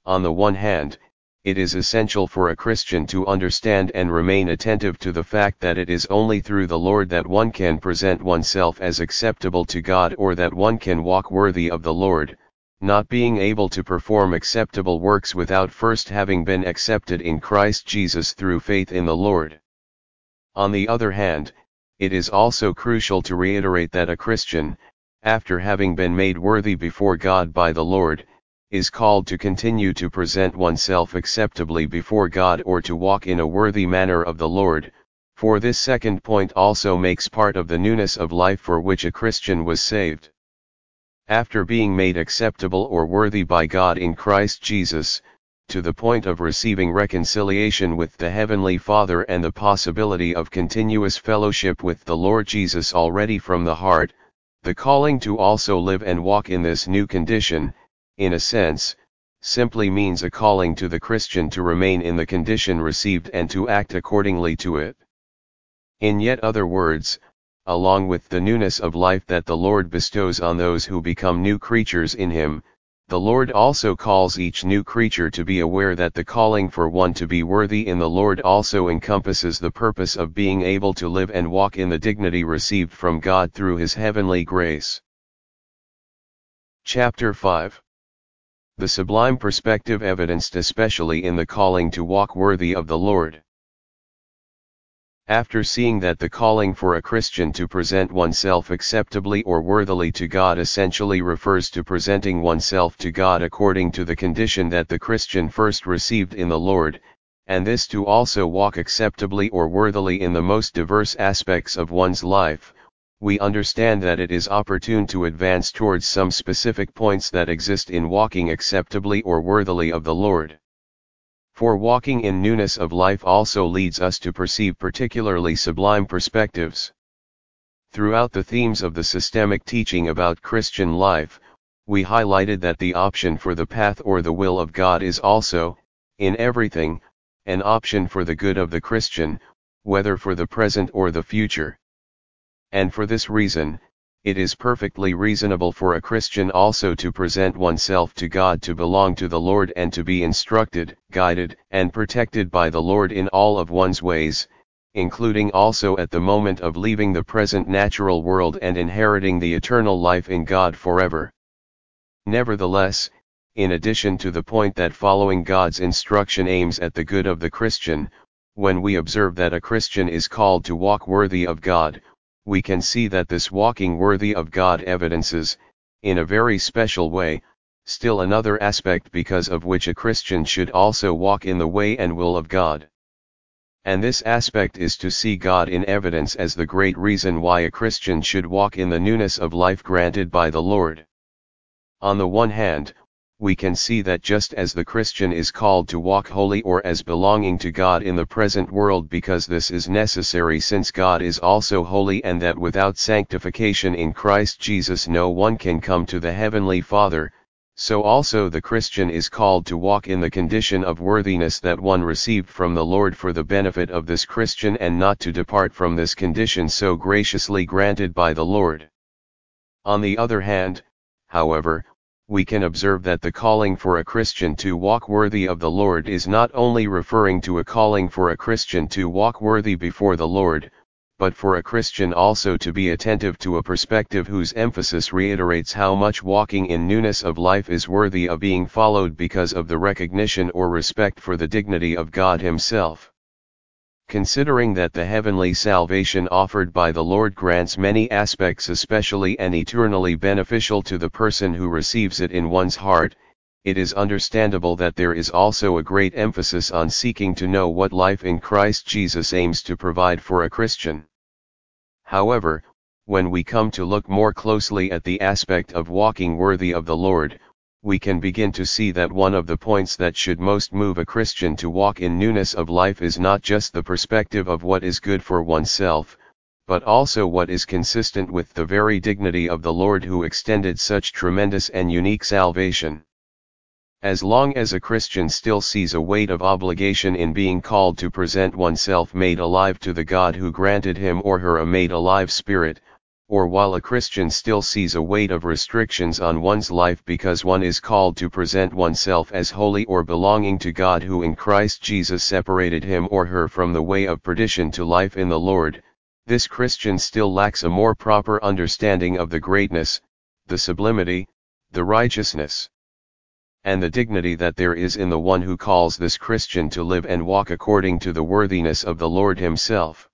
On the one hand, it is essential for a Christian to understand and remain attentive to the fact that it is only through the Lord that one can present oneself as acceptable to God, or that one can walk worthy of the Lord, not being able to perform acceptable works without first having been accepted in Christ Jesus through faith in the Lord. On the other hand, it is also crucial to reiterate that a Christian, after having been made worthy before God by the Lord, is called to continue to present oneself acceptably before God, or to walk in a worthy manner of the Lord, for this second point also makes part of the newness of life for which a Christian was saved. After being made acceptable or worthy by God in Christ Jesus, to the point of receiving reconciliation with the Heavenly Father and the possibility of continuous fellowship with the Lord Jesus already from the heart, the calling to also live and walk in this new condition, in a sense, simply means a calling to the Christian to remain in the condition received and to act accordingly to it. In yet other words, along with the newness of life that the Lord bestows on those who become new creatures in Him, the Lord also calls each new creature to be aware that the calling for one to be worthy in the Lord also encompasses the purpose of being able to live and walk in the dignity received from God through His heavenly grace. Chapter 5. The sublime perspective evidenced especially in the calling to walk worthy of the Lord. After seeing that the calling for a Christian to present oneself acceptably or worthily to God essentially refers to presenting oneself to God according to the condition that the Christian first received in the Lord, and this to also walk acceptably or worthily in the most diverse aspects of one's life, we understand that it is opportune to advance towards some specific points that exist in walking acceptably or worthily of the Lord. For walking in newness of life also leads us to perceive particularly sublime perspectives. Throughout the themes of the systemic teaching about Christian life, we highlighted that the option for the path or the will of God is also, in everything, an option for the good of the Christian, whether for the present or the future. And for this reason, it is perfectly reasonable for a Christian also to present oneself to God, to belong to the Lord, and to be instructed, guided, and protected by the Lord in all of one's ways, including also at the moment of leaving the present natural world and inheriting the eternal life in God forever. Nevertheless, in addition to the point that following God's instruction aims at the good of the Christian, when we observe that a Christian is called to walk worthy of God, we can see that this walking worthy of God evidences, in a very special way, still another aspect because of which a Christian should also walk in the way and will of God. And this aspect is to see God in evidence as the great reason why a Christian should walk in the newness of life granted by the Lord. On the one hand, we can see that just as the Christian is called to walk holy or as belonging to God in the present world because this is necessary since God is also holy, and that without sanctification in Christ Jesus no one can come to the Heavenly Father, so also the Christian is called to walk in the condition of worthiness that one received from the Lord for the benefit of this Christian, and not to depart from this condition so graciously granted by the Lord. On the other hand, however, we can observe that the calling for a Christian to walk worthy of the Lord is not only referring to a calling for a Christian to walk worthy before the Lord, but for a Christian also to be attentive to a perspective whose emphasis reiterates how much walking in newness of life is worthy of being followed because of the recognition or respect for the dignity of God Himself. Considering that the heavenly salvation offered by the Lord grants many aspects especially and eternally beneficial to the person who receives it in one's heart, it is understandable that there is also a great emphasis on seeking to know what life in Christ Jesus aims to provide for a Christian. However, when we come to look more closely at the aspect of walking worthy of the Lord, we can begin to see that one of the points that should most move a Christian to walk in newness of life is not just the perspective of what is good for oneself, but also what is consistent with the very dignity of the Lord who extended such tremendous and unique salvation. As long as a Christian still sees a weight of obligation in being called to present oneself made alive to the God who granted him or her a made alive spirit, or while a Christian still sees a weight of restrictions on one's life because one is called to present oneself as holy or belonging to God, who in Christ Jesus separated him or her from the way of perdition to life in the Lord, this Christian still lacks a more proper understanding of the greatness, the sublimity, the righteousness, and the dignity that there is in the one who calls this Christian to live and walk according to the worthiness of the Lord himself.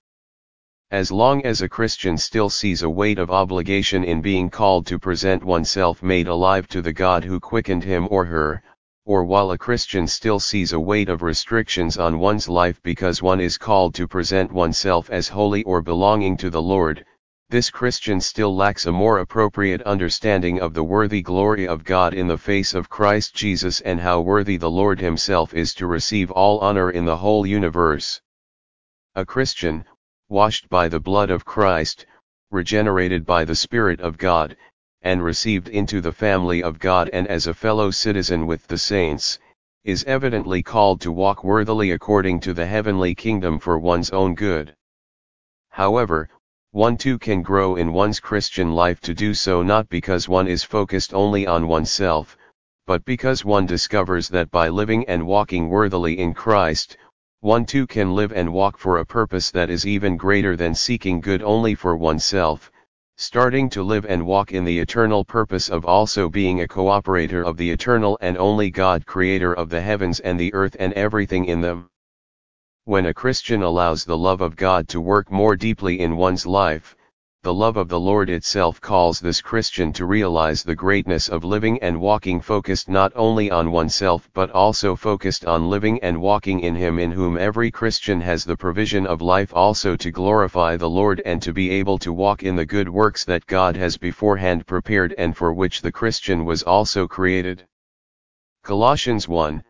As long as a Christian still sees a weight of obligation in being called to present oneself made alive to the God who quickened him or her, or while a Christian still sees a weight of restrictions on one's life because one is called to present oneself as holy or belonging to the Lord, this Christian still lacks a more appropriate understanding of the worthy glory of God in the face of Christ Jesus, and how worthy the Lord himself is to receive all honor in the whole universe. A Christian, washed by the blood of Christ, regenerated by the Spirit of God, and received into the family of God and as a fellow citizen with the saints, is evidently called to walk worthily according to the heavenly kingdom for one's own good. However, one too can grow in one's Christian life to do so not because one is focused only on oneself, but because one discovers that by living and walking worthily in Christ, one too can live and walk for a purpose that is even greater than seeking good only for oneself, starting to live and walk in the eternal purpose of also being a cooperator of the eternal and only God, creator of the heavens and the earth and everything in them. When a Christian allows the love of God to work more deeply in one's life, the love of the Lord itself calls this Christian to realize the greatness of living and walking focused not only on oneself but also focused on living and walking in Him, in whom every Christian has the provision of life also to glorify the Lord and to be able to walk in the good works that God has beforehand prepared and for which the Christian was also created. Colossians 1,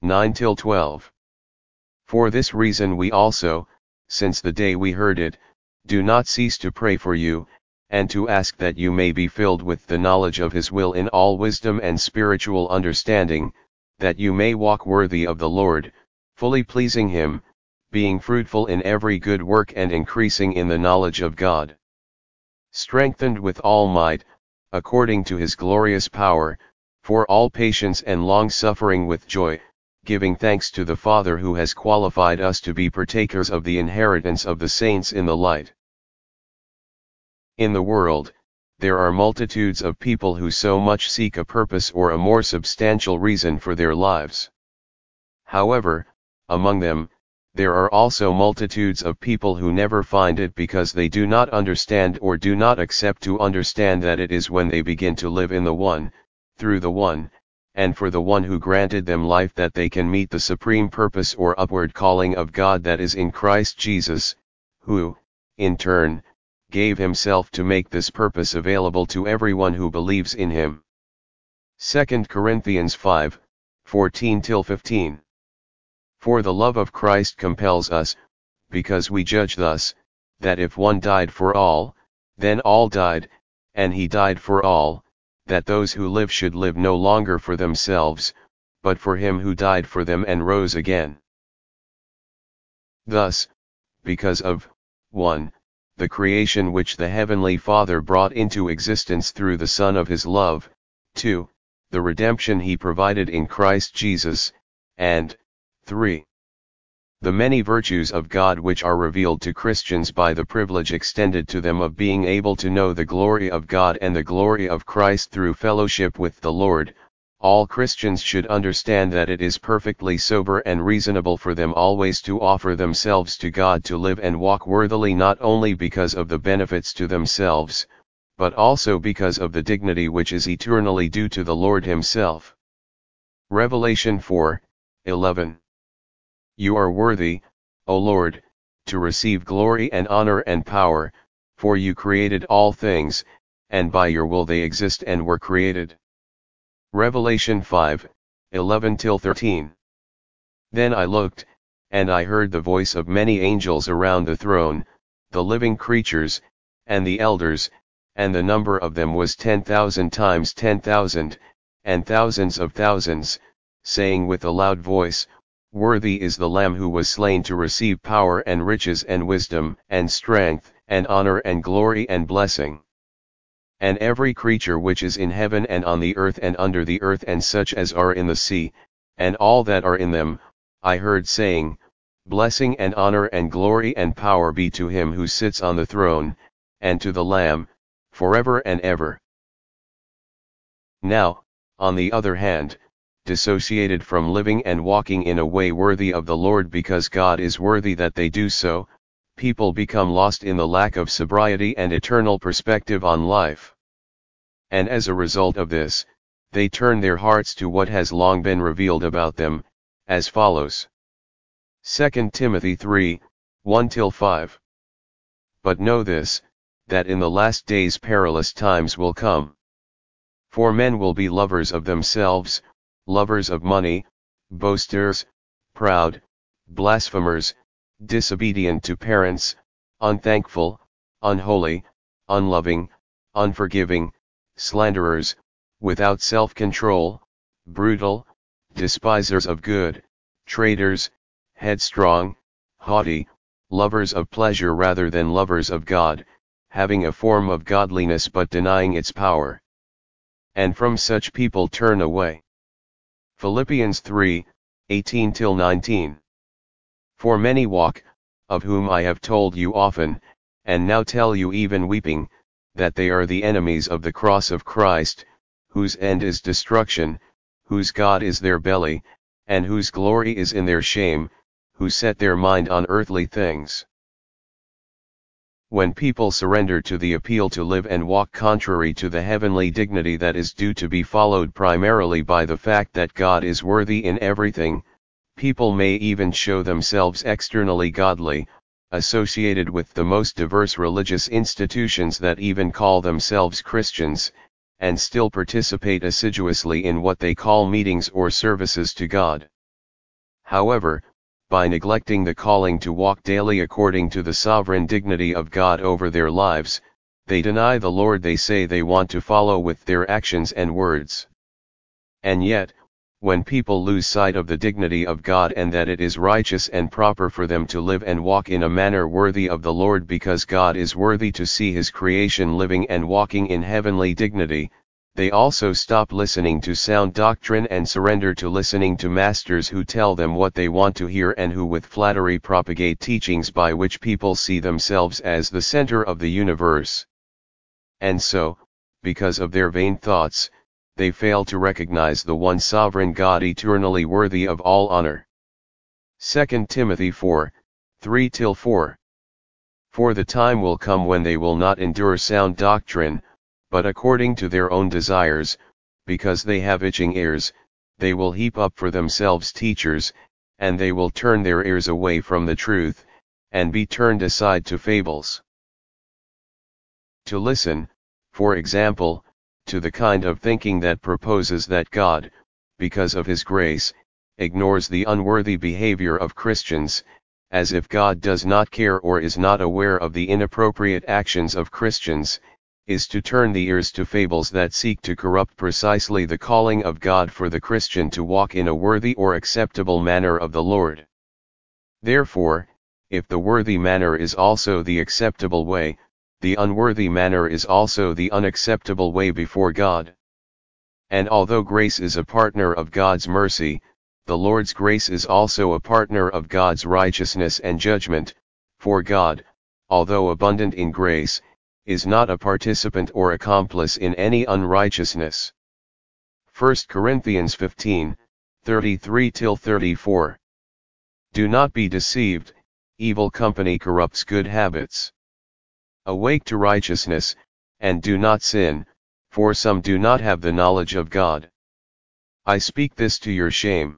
9-12. For this reason we also, since the day we heard it, do not cease to pray for you, and to ask that you may be filled with the knowledge of His will in all wisdom and spiritual understanding, that you may walk worthy of the Lord, fully pleasing Him, being fruitful in every good work and increasing in the knowledge of God, strengthened with all might, according to His glorious power, for all patience and long-suffering with joy, giving thanks to the Father who has qualified us to be partakers of the inheritance of the saints in the light. In the world, there are multitudes of people who so much seek a purpose or a more substantial reason for their lives. However, among them, there are also multitudes of people who never find it because they do not understand or do not accept to understand that it is when they begin to live in the one, through the one, and for the one who granted them life that they can meet the supreme purpose or upward calling of God that is in Christ Jesus, who, in turn, gave Himself to make this purpose available to everyone who believes in Him. 2 Corinthians 5, 14-15. For the love of Christ compels us, because we judge thus, that if one died for all, then all died, and He died for all, that those who live should live no longer for themselves, but for Him who died for them and rose again. Thus, because of 1. The creation which the Heavenly Father brought into existence through the Son of His love, 2. The redemption He provided in Christ Jesus, and 3. The many virtues of God which are revealed to Christians by the privilege extended to them of being able to know the glory of God and the glory of Christ through fellowship with the Lord, all Christians should understand that it is perfectly sober and reasonable for them always to offer themselves to God to live and walk worthily, not only because of the benefits to themselves, but also because of the dignity which is eternally due to the Lord Himself. Revelation 4:11. You are worthy, O Lord, to receive glory and honor and power, for you created all things, and by your will they exist and were created. Revelation 5:11-13. Then I looked, and I heard the voice of many angels around the throne, the living creatures, and the elders, and the number of them was 10,000 times 10,000, and thousands of thousands, saying with a loud voice, Worthy is the Lamb who was slain to receive power and riches and wisdom and strength and honor and glory and blessing. And every creature which is in heaven and on the earth and under the earth and such as are in the sea, and all that are in them, I heard saying, Blessing and honor and glory and power be to him who sits on the throne, and to the Lamb, forever and ever. Now, on the other hand, dissociated from living and walking in a way worthy of the Lord because God is worthy that they do so, people become lost in the lack of sobriety and eternal perspective on life. And as a result of this, they turn their hearts to what has long been revealed about them, as follows. 2 Timothy 3, 1-5. But know this, that in the last days perilous times will come. For men will be lovers of themselves, lovers of money, boasters, proud, blasphemers, disobedient to parents, unthankful, unholy, unloving, unforgiving, slanderers, without self-control, brutal, despisers of good, traitors, headstrong, haughty, lovers of pleasure rather than lovers of God, having a form of godliness but denying its power. And from such people turn away. Philippians 3, 18-19. For many walk, of whom I have told you often, and now tell you even weeping, that they are the enemies of the cross of Christ, whose end is destruction, whose God is their belly, and whose glory is in their shame, who set their mind on earthly things. When people surrender to the appeal to live and walk contrary to the heavenly dignity that is due to be followed primarily by the fact that God is worthy in everything, people may even show themselves externally godly, associated with the most diverse religious institutions that even call themselves Christians, and still participate assiduously in what they call meetings or services to God. However, by neglecting the calling to walk daily according to the sovereign dignity of God over their lives, they deny the Lord they say they want to follow with their actions and words. And yet, when people lose sight of the dignity of God and that it is righteous and proper for them to live and walk in a manner worthy of the Lord because God is worthy to see His creation living and walking in heavenly dignity, they also stop listening to sound doctrine and surrender to listening to masters who tell them what they want to hear and who with flattery propagate teachings by which people see themselves as the center of the universe. And so, because of their vain thoughts, they fail to recognize the one sovereign God eternally worthy of all honor. 2 Timothy 4, 3-4. For the time will come when they will not endure sound doctrine, but according to their own desires, because they have itching ears, they will heap up for themselves teachers, and they will turn their ears away from the truth, and be turned aside to fables. To listen, for example, to the kind of thinking that proposes that God, because of His grace, ignores the unworthy behavior of Christians, as if God does not care or is not aware of the inappropriate actions of Christians, is to turn the ears to fables that seek to corrupt precisely the calling of God for the Christian to walk in a worthy or acceptable manner of the Lord. Therefore, if the worthy manner is also the acceptable way, the unworthy manner is also the unacceptable way before God. And although grace is a partner of God's mercy, the Lord's grace is also a partner of God's righteousness and judgment, for God, although abundant in grace, is not a participant or accomplice in any unrighteousness. 1 Corinthians 15, 33-34. Do not be deceived, evil company corrupts good habits. Awake to righteousness, and do not sin, for some do not have the knowledge of God. I speak this to your shame.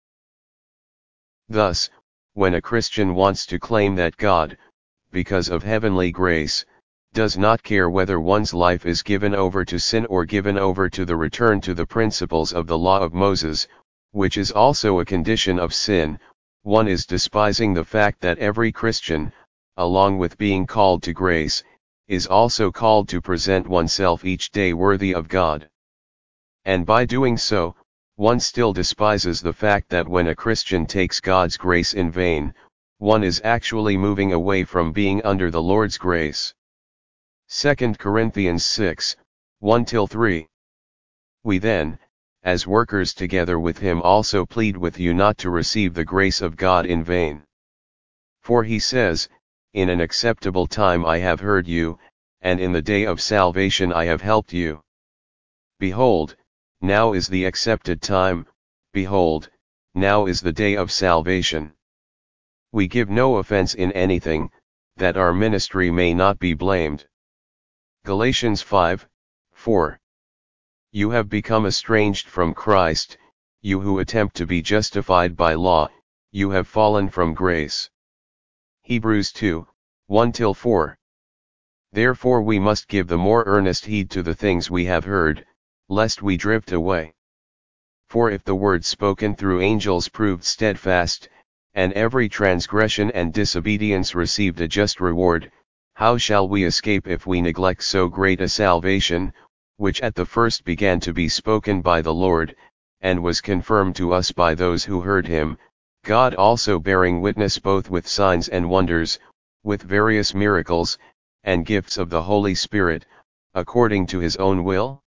Thus, when a Christian wants to claim that God, because of heavenly grace, does not care whether one's life is given over to sin or given over to the return to the principles of the law of Moses, which is also a condition of sin, one is despising the fact that every Christian, along with being called to grace, is also called to present oneself each day worthy of God. And by doing so, one still despises the fact that when a Christian takes God's grace in vain, one is actually moving away from being under the Lord's grace. 2 Corinthians 6, 1-3. We then, as workers together with him also plead with you not to receive the grace of God in vain. For he says, in an acceptable time I have heard you, and in the day of salvation I have helped you. Behold, now is the accepted time, behold, now is the day of salvation. We give no offense in anything, that our ministry may not be blamed. Galatians 5:4. You have become estranged from Christ, you who attempt to be justified by law, you have fallen from grace. Hebrews 2:1-4. Therefore we must give the more earnest heed to the things we have heard, lest we drift away. For if the word spoken through angels proved steadfast, and every transgression and disobedience received a just reward, how shall we escape if we neglect so great a salvation, which at the first began to be spoken by the Lord, and was confirmed to us by those who heard him, God also bearing witness both with signs and wonders, with various miracles, and gifts of the Holy Spirit, according to his own will?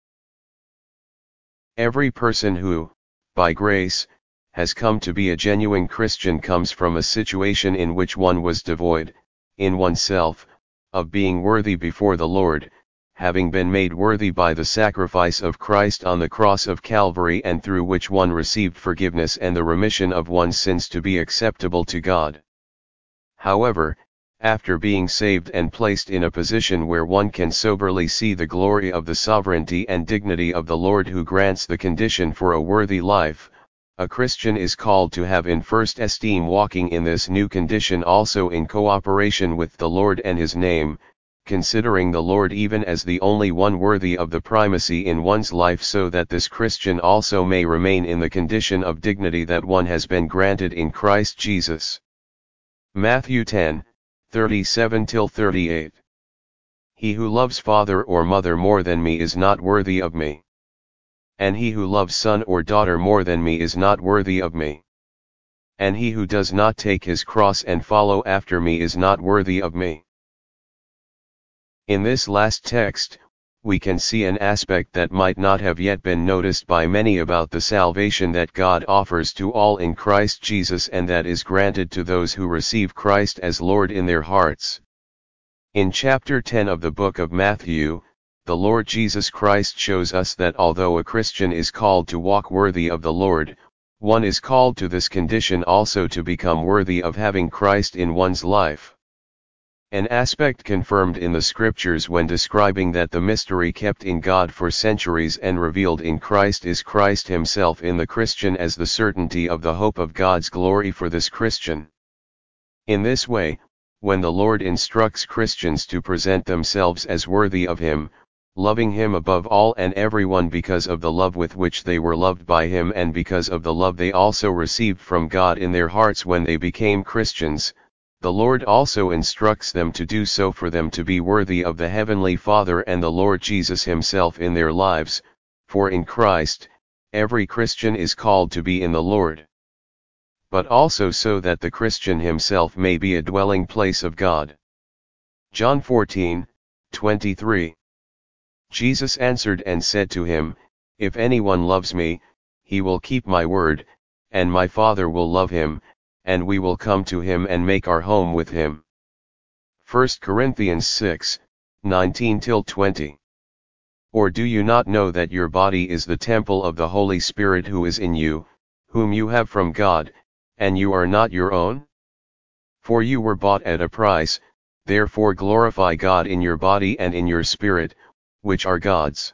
Every person who, by grace, has come to be a genuine Christian comes from a situation in which one was devoid, in oneself, of being worthy before the Lord, having been made worthy by the sacrifice of Christ on the cross of Calvary, and through which one received forgiveness and the remission of one's sins to be acceptable to God. However, after being saved and placed in a position where one can soberly see the glory of the sovereignty and dignity of the Lord who grants the condition for a worthy life, a Christian is called to have in first esteem walking in this new condition also in cooperation with the Lord and his name, considering the Lord even as the only one worthy of the primacy in one's life, so that this Christian also may remain in the condition of dignity that one has been granted in Christ Jesus. Matthew 10:37-38. He who loves father or mother more than me is not worthy of me. And he who loves son or daughter more than me is not worthy of me. And he who does not take his cross and follow after me is not worthy of me. In this last text, we can see an aspect that might not have yet been noticed by many about the salvation that God offers to all in Christ Jesus, and that is granted to those who receive Christ as Lord in their hearts. In chapter 10 of the book of Matthew, the Lord Jesus Christ shows us that although a Christian is called to walk worthy of the Lord, one is called to this condition also to become worthy of having Christ in one's life. An aspect confirmed in the scriptures when describing that the mystery kept in God for centuries and revealed in Christ is Christ himself in the Christian as the certainty of the hope of God's glory for this Christian. In this way, when the Lord instructs Christians to present themselves as worthy of him, loving him above all and everyone because of the love with which they were loved by him and because of the love they also received from God in their hearts when they became Christians, the Lord also instructs them to do so for them to be worthy of the Heavenly Father and the Lord Jesus himself in their lives, for in Christ, every Christian is called to be in the Lord. But also so that the Christian himself may be a dwelling place of God. John 14:23. Jesus answered and said to him, If anyone loves me, he will keep my word, and my Father will love him, and we will come to him and make our home with him. 1 Corinthians 6:19-20. Or do you not know that your body is the temple of the Holy Spirit who is in you, whom you have from God, and you are not your own? For you were bought at a price, therefore glorify God in your body and in your spirit, which are God's.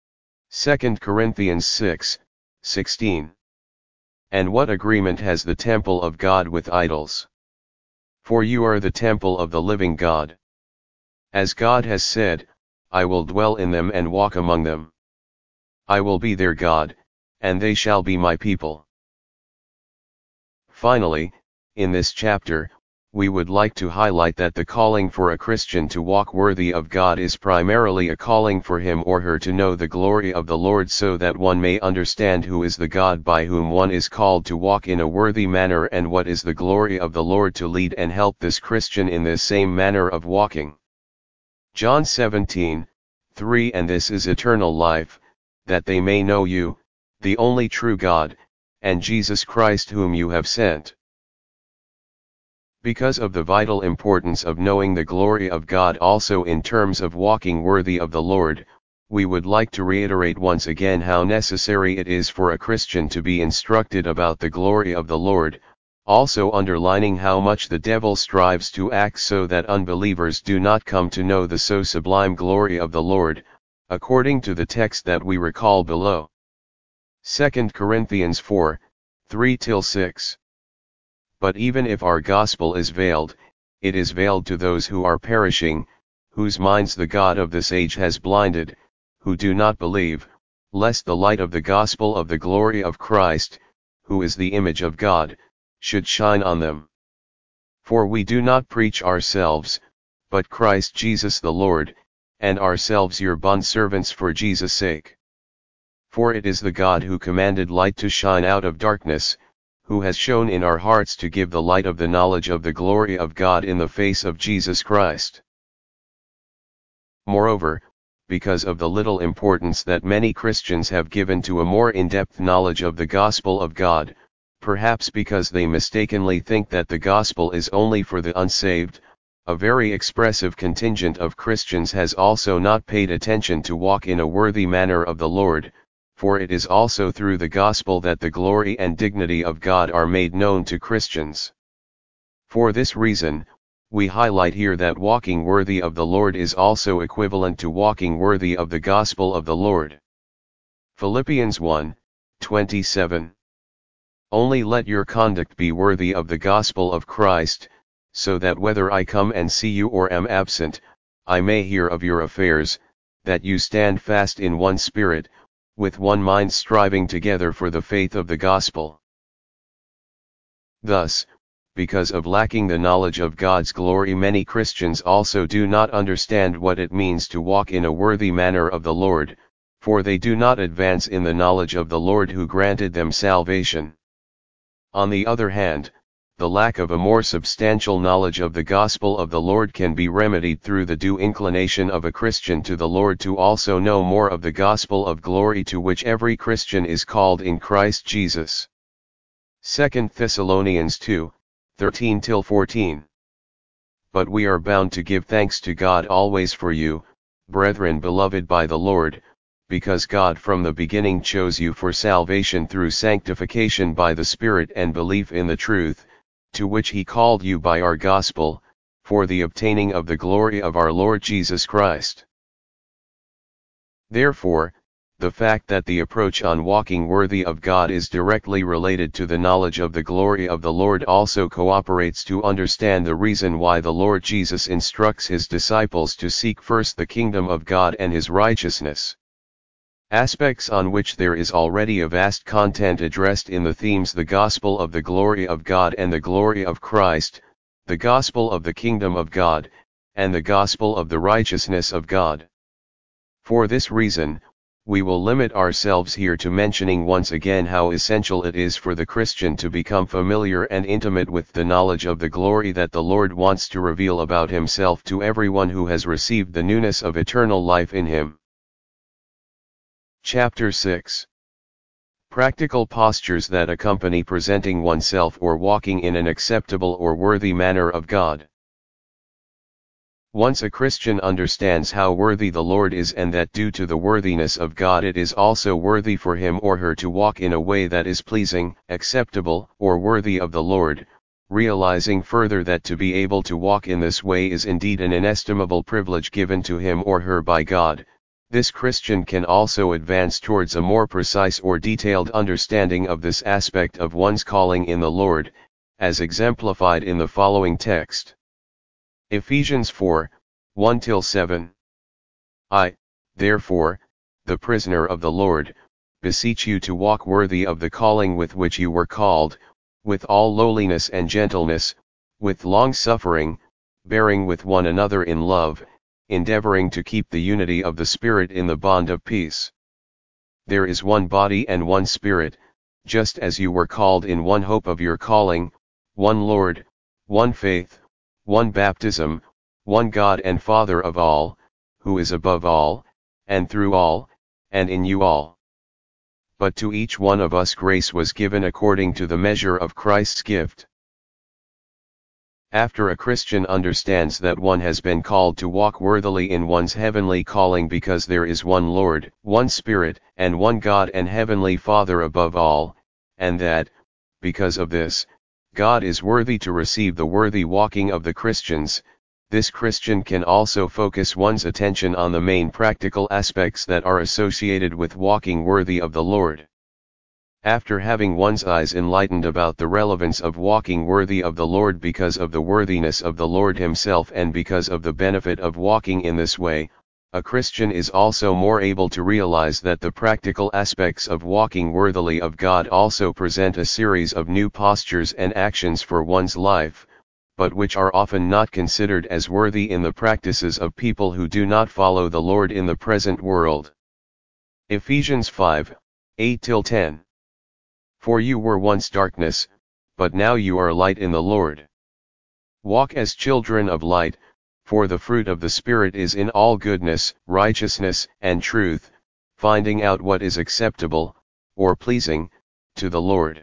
2 Corinthians 6:16. And what agreement has the temple of God with idols? For you are the temple of the living God. As God has said, I will dwell in them and walk among them. I will be their God, and they shall be my people. Finally, in this chapter, we would like to highlight that the calling for a Christian to walk worthy of God is primarily a calling for him or her to know the glory of the Lord, so that one may understand who is the God by whom one is called to walk in a worthy manner, and what is the glory of the Lord to lead and help this Christian in this same manner of walking. John 17:33 3 And this is eternal life, that they may know you, the only true God, and Jesus Christ whom you have sent. Because of the vital importance of knowing the glory of God also in terms of walking worthy of the Lord, we would like to reiterate once again how necessary it is for a Christian to be instructed about the glory of the Lord, also underlining how much the devil strives to act so that unbelievers do not come to know the so sublime glory of the Lord, according to the text that we recall below. 2 Corinthians 4, 3-6. But even if our gospel is veiled, it is veiled to those who are perishing, whose minds the God of this age has blinded, who do not believe, lest the light of the gospel of the glory of Christ, who is the image of God, should shine on them. For we do not preach ourselves, but Christ Jesus the Lord, and ourselves your bondservants for Jesus' sake. For it is the God who commanded light to shine out of darkness, who has shone in our hearts to give the light of the knowledge of the glory of God in the face of Jesus Christ. Moreover, because of the little importance that many Christians have given to a more in-depth knowledge of the gospel of God, perhaps because they mistakenly think that the gospel is only for the unsaved, a very expressive contingent of Christians has also not paid attention to walk in a worthy manner of the Lord, for it is also through the gospel that the glory and dignity of God are made known to Christians. For this reason, we highlight here that walking worthy of the Lord is also equivalent to walking worthy of the gospel of the Lord. Philippians 1, 27. Only let your conduct be worthy of the gospel of Christ, so that whether I come and see you or am absent, I may hear of your affairs, that you stand fast in one spirit, with one mind striving together for the faith of the gospel. Thus, because of lacking the knowledge of God's glory, many Christians also do not understand what it means to walk in a worthy manner of the Lord, for they do not advance in the knowledge of the Lord who granted them salvation. On the other hand, the lack of a more substantial knowledge of the gospel of the Lord can be remedied through the due inclination of a Christian to the Lord to also know more of the gospel of glory to which every Christian is called in Christ Jesus. 2 Thessalonians 2, 13-14. But we are bound to give thanks to God always for you, brethren beloved by the Lord, because God from the beginning chose you for salvation through sanctification by the Spirit and belief in the truth, to which he called you by our gospel, for the obtaining of the glory of our Lord Jesus Christ. Therefore, the fact that the approach on walking worthy of God is directly related to the knowledge of the glory of the Lord also cooperates to understand the reason why the Lord Jesus instructs his disciples to seek first the kingdom of God and his righteousness. Aspects on which there is already a vast content addressed in the themes the gospel of the glory of God and the glory of Christ, the gospel of the kingdom of God, and the gospel of the righteousness of God. For this reason, we will limit ourselves here to mentioning once again how essential it is for the Christian to become familiar and intimate with the knowledge of the glory that the Lord wants to reveal about himself to everyone who has received the newness of eternal life in him. Chapter 6. Practical postures that accompany presenting oneself or walking in an acceptable or worthy manner of God. Once a Christian understands how worthy the Lord is and that due to the worthiness of God it is also worthy for him or her to walk in a way that is pleasing, acceptable, or worthy of the Lord, realizing further that to be able to walk in this way is indeed an inestimable privilege given to him or her by God, this Christian can also advance towards a more precise or detailed understanding of this aspect of one's calling in the Lord, as exemplified in the following text. Ephesians 4, 1-7. I, therefore, the prisoner of the Lord, beseech you to walk worthy of the calling with which you were called, with all lowliness and gentleness, with long-suffering, bearing with one another in love, endeavoring to keep the unity of the Spirit in the bond of peace. There is one body and one Spirit, just as you were called in one hope of your calling, one Lord, one faith, one baptism, one God and Father of all, who is above all, and through all, and in you all. But to each one of us grace was given according to the measure of Christ's gift. After a Christian understands that one has been called to walk worthily in one's heavenly calling because there is one Lord, one Spirit, and one God and Heavenly Father above all, and that, because of this, God is worthy to receive the worthy walking of the Christians, this Christian can also focus one's attention on the main practical aspects that are associated with walking worthy of the Lord. After having one's eyes enlightened about the relevance of walking worthy of the Lord because of the worthiness of the Lord Himself and because of the benefit of walking in this way, a Christian is also more able to realize that the practical aspects of walking worthily of God also present a series of new postures and actions for one's life, but which are often not considered as worthy in the practices of people who do not follow the Lord in the present world. Ephesians 5:8-10. For you were once darkness, but now you are light in the Lord. Walk as children of light, for the fruit of the Spirit is in all goodness, righteousness, and truth, finding out what is acceptable, or pleasing, to the Lord.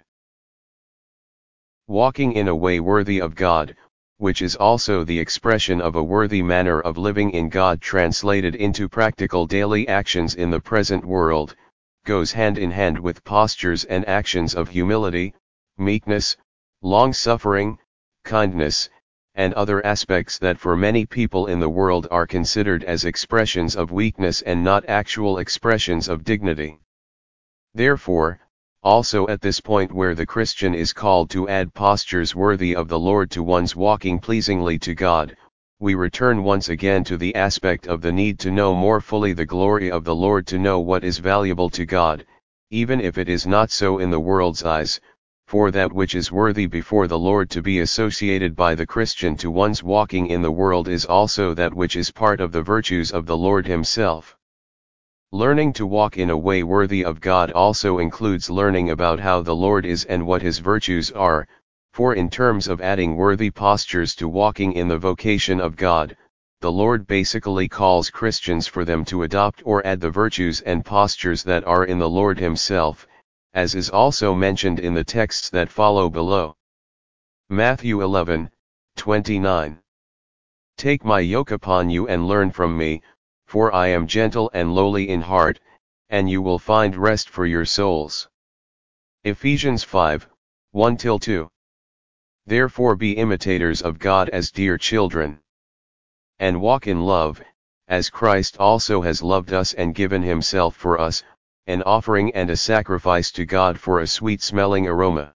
Walking in a way worthy of God, which is also the expression of a worthy manner of living in God translated into practical daily actions in the present world, goes hand in hand with postures and actions of humility, meekness, long-suffering, kindness, and other aspects that for many people in the world are considered as expressions of weakness and not actual expressions of dignity. Therefore, also at this point where the Christian is called to add postures worthy of the Lord to one's walking pleasingly to God, we return once again to the aspect of the need to know more fully the glory of the Lord, to know what is valuable to God, even if it is not so in the world's eyes, for that which is worthy before the Lord to be associated by the Christian to one's walking in the world is also that which is part of the virtues of the Lord Himself. Learning to walk in a way worthy of God also includes learning about how the Lord is and what His virtues are, for in terms of adding worthy postures to walking in the vocation of God, the Lord basically calls Christians for them to adopt or add the virtues and postures that are in the Lord Himself, as is also mentioned in the texts that follow below. Matthew 11:29. Take my yoke upon you and learn from me, for I am gentle and lowly in heart, and you will find rest for your souls. Ephesians 5:1-2. Therefore be imitators of God as dear children, and walk in love, as Christ also has loved us and given Himself for us, an offering and a sacrifice to God for a sweet-smelling aroma.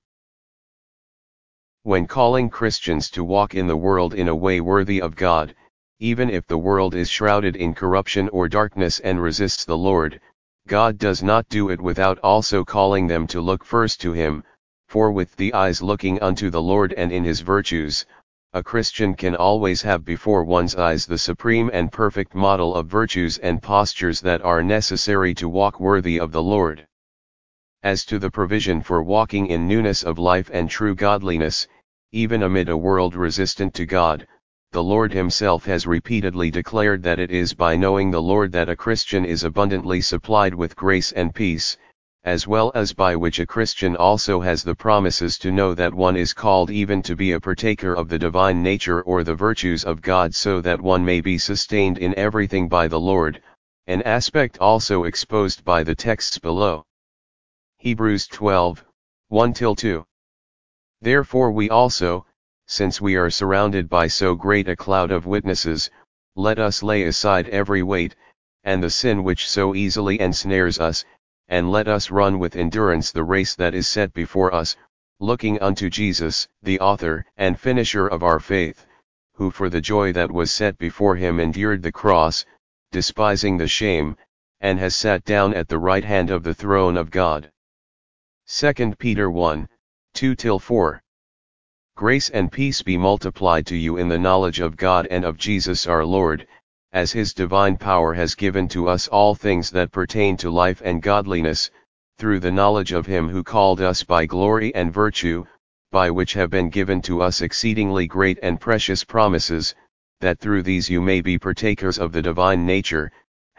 When calling Christians to walk in the world in a way worthy of God, even if the world is shrouded in corruption or darkness and resists the Lord, God does not do it without also calling them to look first to Him, for with the eyes looking unto the Lord and in His virtues, a Christian can always have before one's eyes the supreme and perfect model of virtues and postures that are necessary to walk worthy of the Lord. As to the provision for walking in newness of life and true godliness, even amid a world resistant to God, the Lord Himself has repeatedly declared that it is by knowing the Lord that a Christian is abundantly supplied with grace and peace, as well as by which a Christian also has the promises to know that one is called even to be a partaker of the divine nature or the virtues of God, so that one may be sustained in everything by the Lord, an aspect also exposed by the texts below. Hebrews 12:1-2. Therefore we also, since we are surrounded by so great a cloud of witnesses, let us lay aside every weight, and the sin which so easily ensnares us, and let us run with endurance the race that is set before us, looking unto Jesus, the author and finisher of our faith, who for the joy that was set before Him endured the cross, despising the shame, and has sat down at the right hand of the throne of God. 2 Peter 1:2-4. Grace and peace be multiplied to you in the knowledge of God and of Jesus our Lord, as His divine power has given to us all things that pertain to life and godliness, through the knowledge of Him who called us by glory and virtue, by which have been given to us exceedingly great and precious promises, that through these you may be partakers of the divine nature,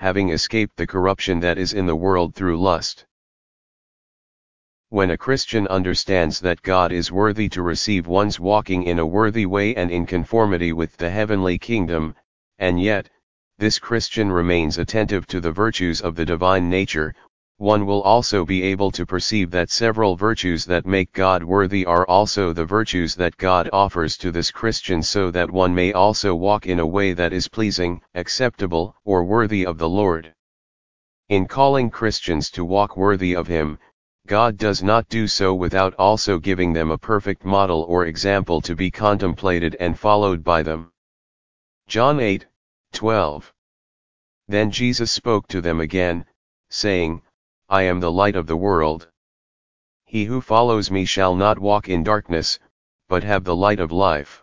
having escaped the corruption that is in the world through lust. When a Christian understands that God is worthy to receive one's walking in a worthy way and in conformity with the heavenly kingdom, and yet, this Christian remains attentive to the virtues of the divine nature, one will also be able to perceive that several virtues that make God worthy are also the virtues that God offers to this Christian, so that one may also walk in a way that is pleasing, acceptable, or worthy of the Lord. In calling Christians to walk worthy of Him, God does not do so without also giving them a perfect model or example to be contemplated and followed by them. John 8:12. Then Jesus spoke to them again, saying, I am the light of the world. He who follows me shall not walk in darkness, but have the light of life.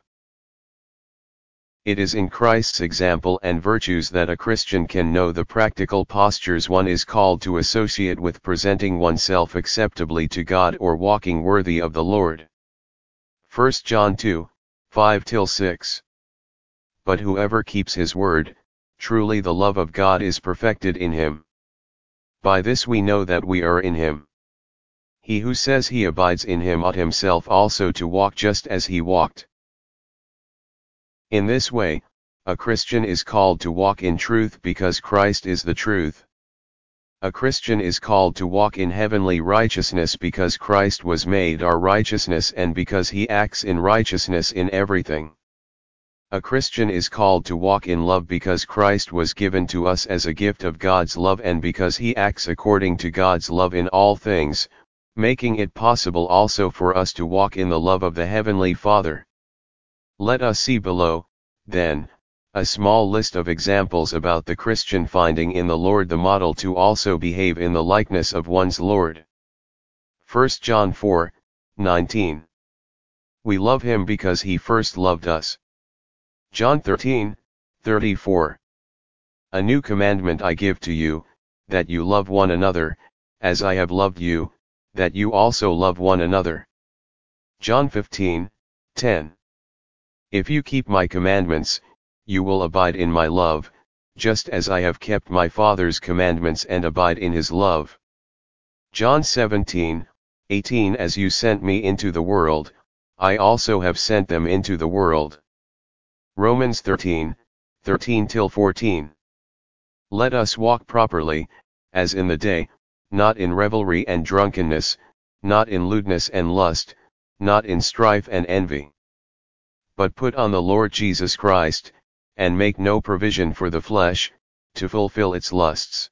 It is in Christ's example and virtues that a Christian can know the practical postures one is called to associate with presenting oneself acceptably to God or walking worthy of the Lord. 1 John 2:5-6. But whoever keeps His word, truly the love of God is perfected in him. By this we know that we are in Him. He who says he abides in Him ought himself also to walk just as He walked. In this way, a Christian is called to walk in truth because Christ is the truth. A Christian is called to walk in heavenly righteousness because Christ was made our righteousness and because He acts in righteousness in everything. A Christian is called to walk in love because Christ was given to us as a gift of God's love and because He acts according to God's love in all things, making it possible also for us to walk in the love of the Heavenly Father. Let us see below, then, a small list of examples about the Christian finding in the Lord the model to also behave in the likeness of one's Lord. 1 John 4:19. We love Him because He first loved us. John 13:34. A new commandment I give to you, that you love one another, as I have loved you, that you also love one another. John 15:10. If you keep my commandments, you will abide in my love, just as I have kept my Father's commandments and abide in His love. John 17:18. As you sent me into the world, I also have sent them into the world. Romans 13:13-14. Let us walk properly, as in the day, not in revelry and drunkenness, not in lewdness and lust, not in strife and envy. But put on the Lord Jesus Christ, and make no provision for the flesh, to fulfill its lusts.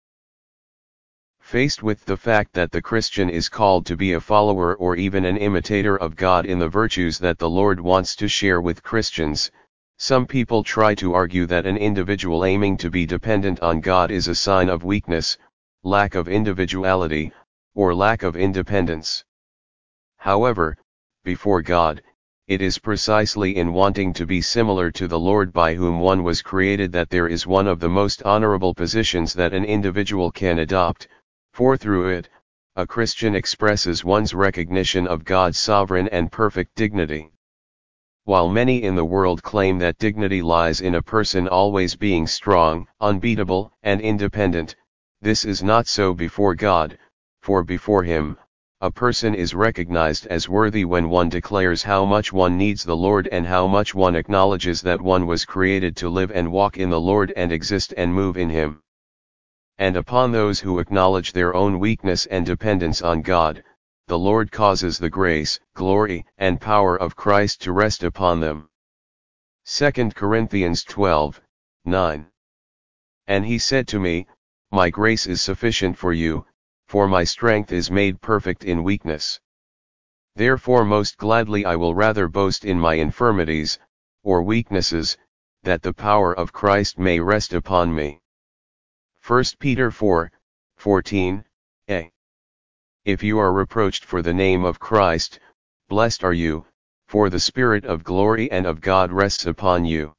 Faced with the fact that the Christian is called to be a follower or even an imitator of God in the virtues that the Lord wants to share with Christians, some people try to argue that an individual aiming to be dependent on God is a sign of weakness, lack of individuality, or lack of independence. However, before God, it is precisely in wanting to be similar to the Lord by whom one was created that there is one of the most honorable positions that an individual can adopt, for through it, a Christian expresses one's recognition of God's sovereign and perfect dignity. While many in the world claim that dignity lies in a person always being strong, unbeatable, and independent, this is not so before God, for before Him, a person is recognized as worthy when one declares how much one needs the Lord and how much one acknowledges that one was created to live and walk in the Lord and exist and move in Him. And upon those who acknowledge their own weakness and dependence on God, the Lord causes the grace, glory, and power of Christ to rest upon them. 2 Corinthians 12:9. And He said to me, My grace is sufficient for you, for my strength is made perfect in weakness. Therefore most gladly I will rather boast in my infirmities, or weaknesses, that the power of Christ may rest upon me. 1 Peter 4:14a. If you are reproached for the name of Christ, blessed are you, for the Spirit of glory and of God rests upon you.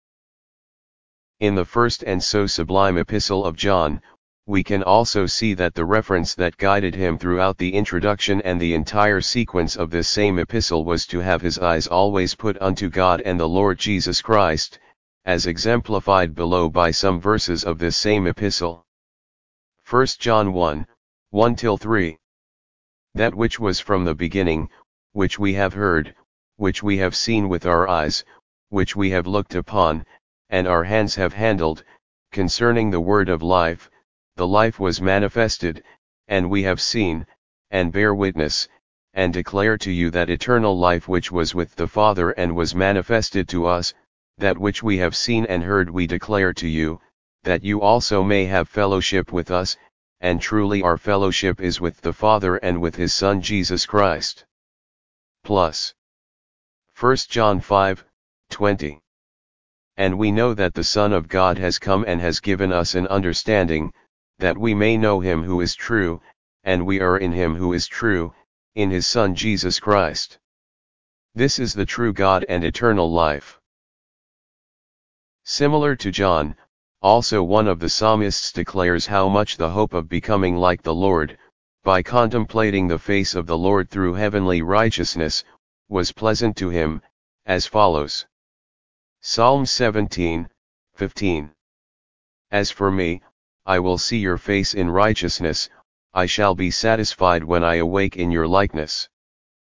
In the first and so sublime epistle of John, we can also see that the reference that guided him throughout the introduction and the entire sequence of this same epistle was to have his eyes always put unto God and the Lord Jesus Christ, as exemplified below by some verses of this same epistle. 1 John 1, 1-3. That which was from the beginning, which we have heard, which we have seen with our eyes, which we have looked upon, and our hands have handled, concerning the word of life. The life was manifested, and we have seen, and bear witness, and declare to you that eternal life which was with the Father and was manifested to us. That which we have seen and heard we declare to you, that you also may have fellowship with us, and truly our fellowship is with the Father and with his Son Jesus Christ. Plus 1 John 5, 20. And we know that the Son of God has come and has given us an understanding, that we may know him who is true, and we are in him who is true, in his Son Jesus Christ. This is the true God and eternal life. Similar to John, also one of the psalmists declares how much the hope of becoming like the Lord, by contemplating the face of the Lord through heavenly righteousness, was pleasant to him, as follows. Psalm 17, 15. As for me, I will see your face in righteousness, I shall be satisfied when I awake in your likeness.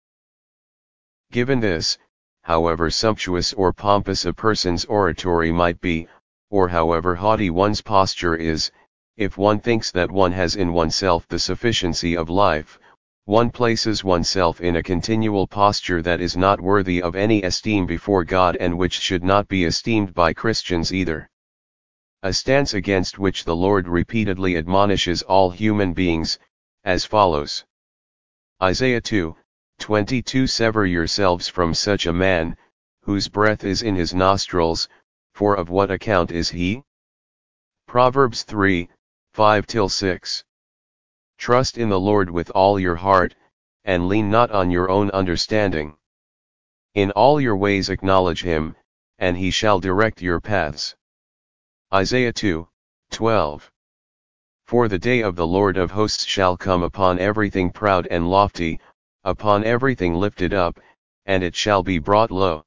Given this, however sumptuous or pompous a person's oratory might be, or however haughty one's posture is, if one thinks that one has in oneself the sufficiency of life, one places oneself in a continual posture that is not worthy of any esteem before God and which should not be esteemed by Christians either. A stance against which the Lord repeatedly admonishes all human beings, as follows. Isaiah 2, 22. Sever yourselves from such a man, whose breath is in his nostrils, for of what account is he? Proverbs 3, 5-6. Trust in the Lord with all your heart, and lean not on your own understanding. In all your ways acknowledge him, and he shall direct your paths. Isaiah 2, 12. For the day of the Lord of hosts shall come upon everything proud and lofty, upon everything lifted up, and it shall be brought low.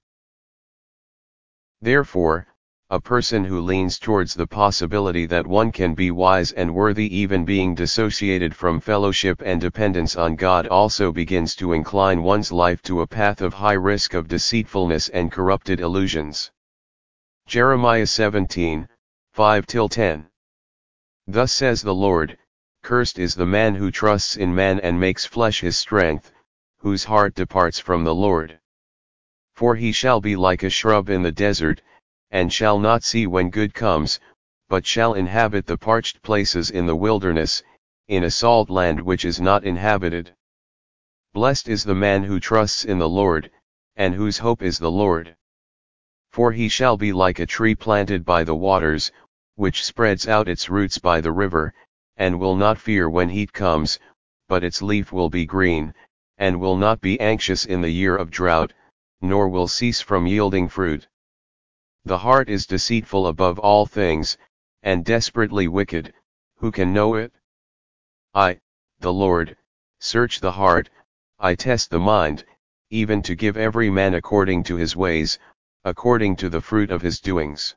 Therefore, a person who leans towards the possibility that one can be wise and worthy even being dissociated from fellowship and dependence on God also begins to incline one's life to a path of high risk of deceitfulness and corrupted illusions. Jeremiah 17, 5-10. Thus says the Lord, cursed is the man who trusts in man and makes flesh his strength, whose heart departs from the Lord. For he shall be like a shrub in the desert, and shall not see when good comes, but shall inhabit the parched places in the wilderness, in a salt land which is not inhabited. Blessed is the man who trusts in the Lord, and whose hope is the Lord. For he shall be like a tree planted by the waters, which spreads out its roots by the river, and will not fear when heat comes, but its leaf will be green, and will not be anxious in the year of drought, nor will cease from yielding fruit. The heart is deceitful above all things, and desperately wicked, who can know it? I, the Lord, search the heart, I test the mind, even to give every man according to his ways, according to the fruit of his doings.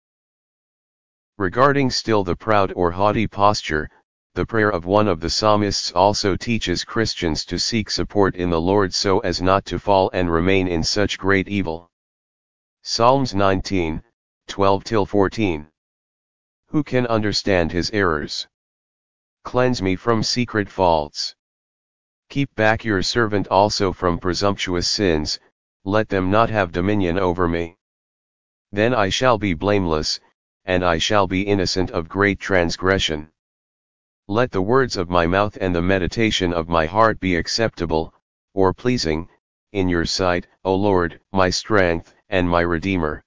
Regarding still the proud or haughty posture, the prayer of one of the psalmists also teaches Christians to seek support in the Lord so as not to fall and remain in such great evil. Psalms 19, 12-14. Who can understand his errors? Cleanse me from secret faults. Keep back your servant also from presumptuous sins, let them not have dominion over me. Then I shall be blameless, and I shall be innocent of great transgression. Let the words of my mouth and the meditation of my heart be acceptable, or pleasing, in your sight, O Lord, my strength, and my Redeemer.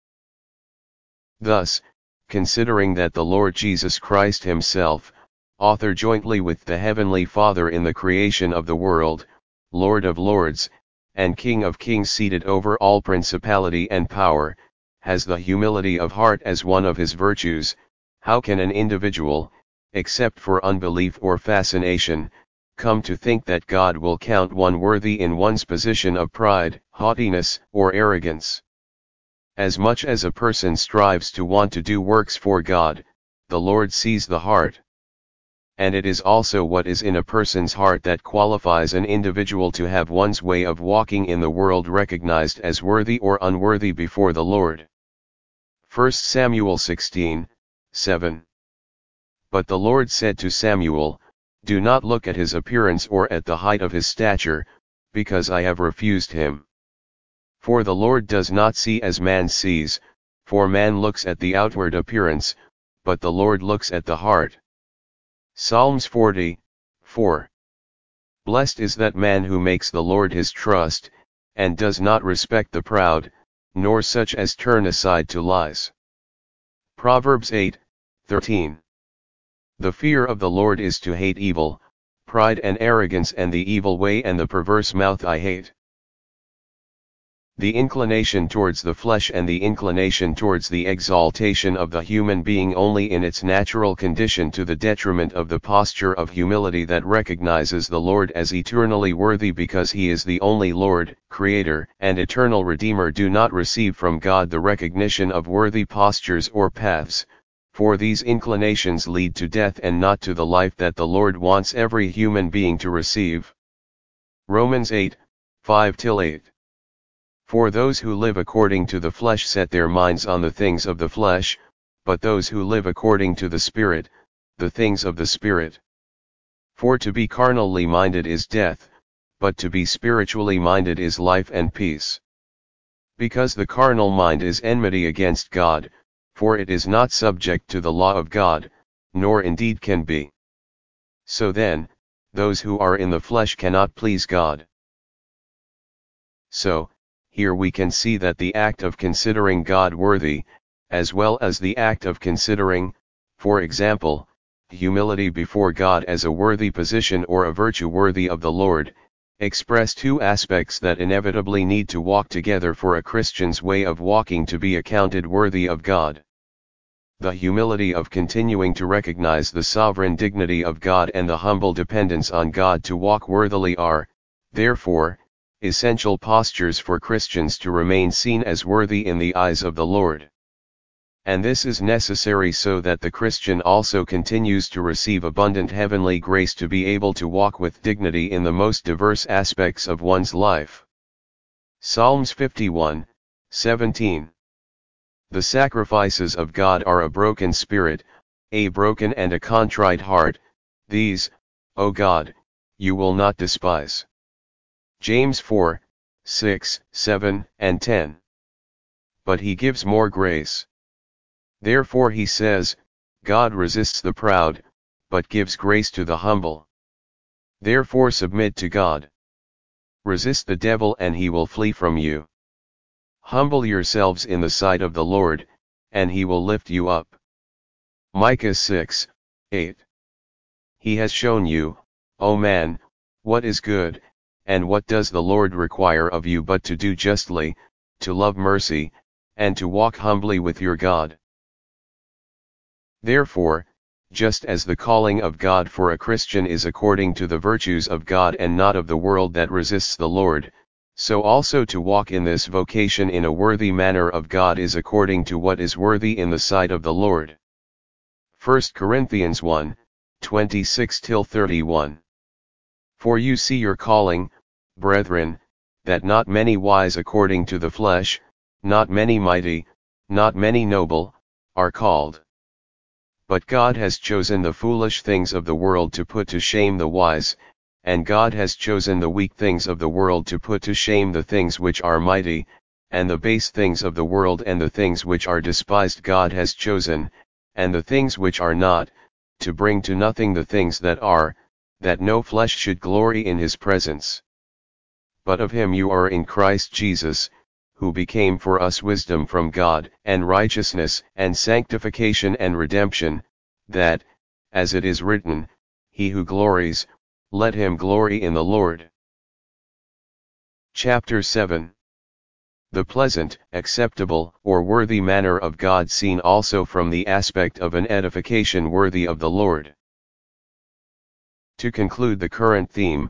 Thus, considering that the Lord Jesus Christ himself, author jointly with the Heavenly Father in the creation of the world, Lord of lords, and King of kings seated over all principality and power, has the humility of heart as one of his virtues, how can an individual, except for unbelief or fascination, come to think that God will count one worthy in one's position of pride, haughtiness, or arrogance? As much as a person strives to want to do works for God, the Lord sees the heart. And it is also what is in a person's heart that qualifies an individual to have one's way of walking in the world recognized as worthy or unworthy before the Lord. 1 Samuel 16:7. But the Lord said to Samuel, "Do not look at his appearance or at the height of his stature, because I have refused him. For the Lord does not see as man sees, for man looks at the outward appearance, but the Lord looks at the heart." Psalms 40:4. Blessed is that man who makes the Lord his trust, and does not respect the proud, nor such as turn aside to lies. Proverbs 8:13. The fear of the Lord is to hate evil, pride and arrogance and the evil way and the perverse mouth I hate. The inclination towards the flesh and the inclination towards the exaltation of the human being only in its natural condition to the detriment of the posture of humility that recognizes the Lord as eternally worthy because he is the only Lord, Creator, and eternal Redeemer do not receive from God the recognition of worthy postures or paths, for these inclinations lead to death and not to the life that the Lord wants every human being to receive. Romans 8:5-8. For those who live according to the flesh set their minds on the things of the flesh, but those who live according to the Spirit, the things of the Spirit. For to be carnally minded is death, but to be spiritually minded is life and peace. Because the carnal mind is enmity against God, for it is not subject to the law of God, nor indeed can be. So then, those who are in the flesh cannot please God. So, here we can see that the act of considering God worthy, as well as the act of considering, for example, humility before God as a worthy position or a virtue worthy of the Lord, express two aspects that inevitably need to walk together for a Christian's way of walking to be accounted worthy of God. The humility of continuing to recognize the sovereign dignity of God and the humble dependence on God to walk worthily are, therefore, essential postures for Christians to remain seen as worthy in the eyes of the Lord. And this is necessary so that the Christian also continues to receive abundant heavenly grace to be able to walk with dignity in the most diverse aspects of one's life. Psalms 51:17. The sacrifices of God are a broken spirit, a broken and a contrite heart, these, O God, you will not despise. James 4:6, 7, and 10. But he gives more grace. Therefore he says, God resists the proud, but gives grace to the humble. Therefore submit to God. Resist the devil and he will flee from you. Humble yourselves in the sight of the Lord, and he will lift you up. Micah 6:8. He has shown you, O man, what is good, and what does the Lord require of you but to do justly, to love mercy, and to walk humbly with your God. Therefore, just as the calling of God for a Christian is according to the virtues of God and not of the world that resists the Lord, so also to walk in this vocation in a worthy manner of God is according to what is worthy in the sight of the Lord. 1 Corinthians 1:26-31. For you see your calling, brethren, that not many wise according to the flesh, not many mighty, not many noble, are called. But God has chosen the foolish things of the world to put to shame the wise, and God has chosen the weak things of the world to put to shame the things which are mighty, and the base things of the world and the things which are despised God has chosen, and the things which are not, to bring to nothing the things that are, that no flesh should glory in his presence. But of him you are in Christ Jesus, who became for us wisdom from God, and righteousness, and sanctification and redemption, that, as it is written, he who glories, let him glory in the Lord. Chapter 7. The pleasant, acceptable, or worthy manner of God seen also from the aspect of an edification worthy of the Lord. To conclude the current theme,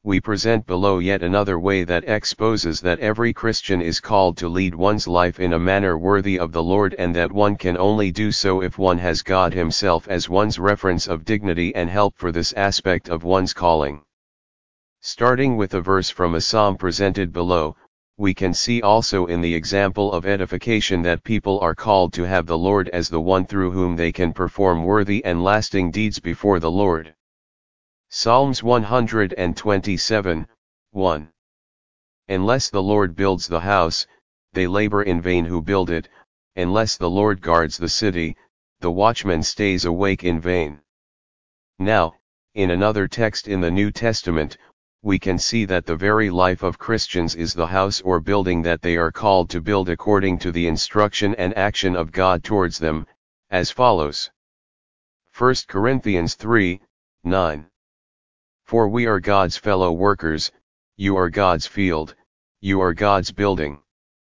we present below yet another way that exposes that every Christian is called to lead one's life in a manner worthy of the Lord, and that one can only do so if one has God Himself as one's reference of dignity and help for this aspect of one's calling. Starting with a verse from a psalm presented below, we can see also in the example of edification that people are called to have the Lord as the one through whom they can perform worthy and lasting deeds before the Lord. Psalms 127, 1. Unless the Lord builds the house, they labor in vain who build it; unless the Lord guards the city, the watchman stays awake in vain. Now, in another text in the New Testament, we can see that the very life of Christians is the house or building that they are called to build according to the instruction and action of God towards them, as follows. 1 Corinthians 3, 9. For we are God's fellow workers, you are God's field, you are God's building.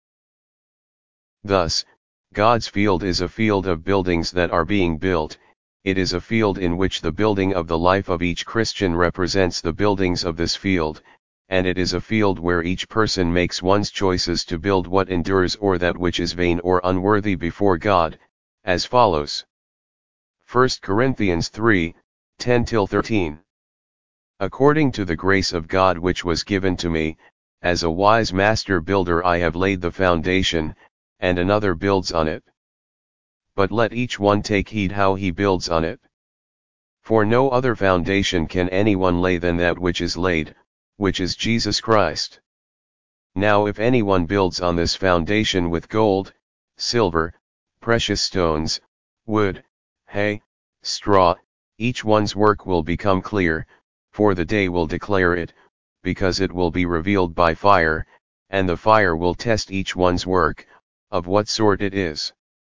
Thus, God's field is a field of buildings that are being built. It is a field in which the building of the life of each Christian represents the buildings of this field, and it is a field where each person makes one's choices to build what endures or that which is vain or unworthy before God, as follows. 1 Corinthians 3, 10-13. According to the grace of God which was given to me, as a wise master builder I have laid the foundation, and another builds on it. But let each one take heed how he builds on it. For no other foundation can anyone lay than that which is laid, which is Jesus Christ. Now if anyone builds on this foundation with gold, silver, precious stones, wood, hay, straw, each one's work will become clear, for the day will declare it, because it will be revealed by fire, and the fire will test each one's work, of what sort it is.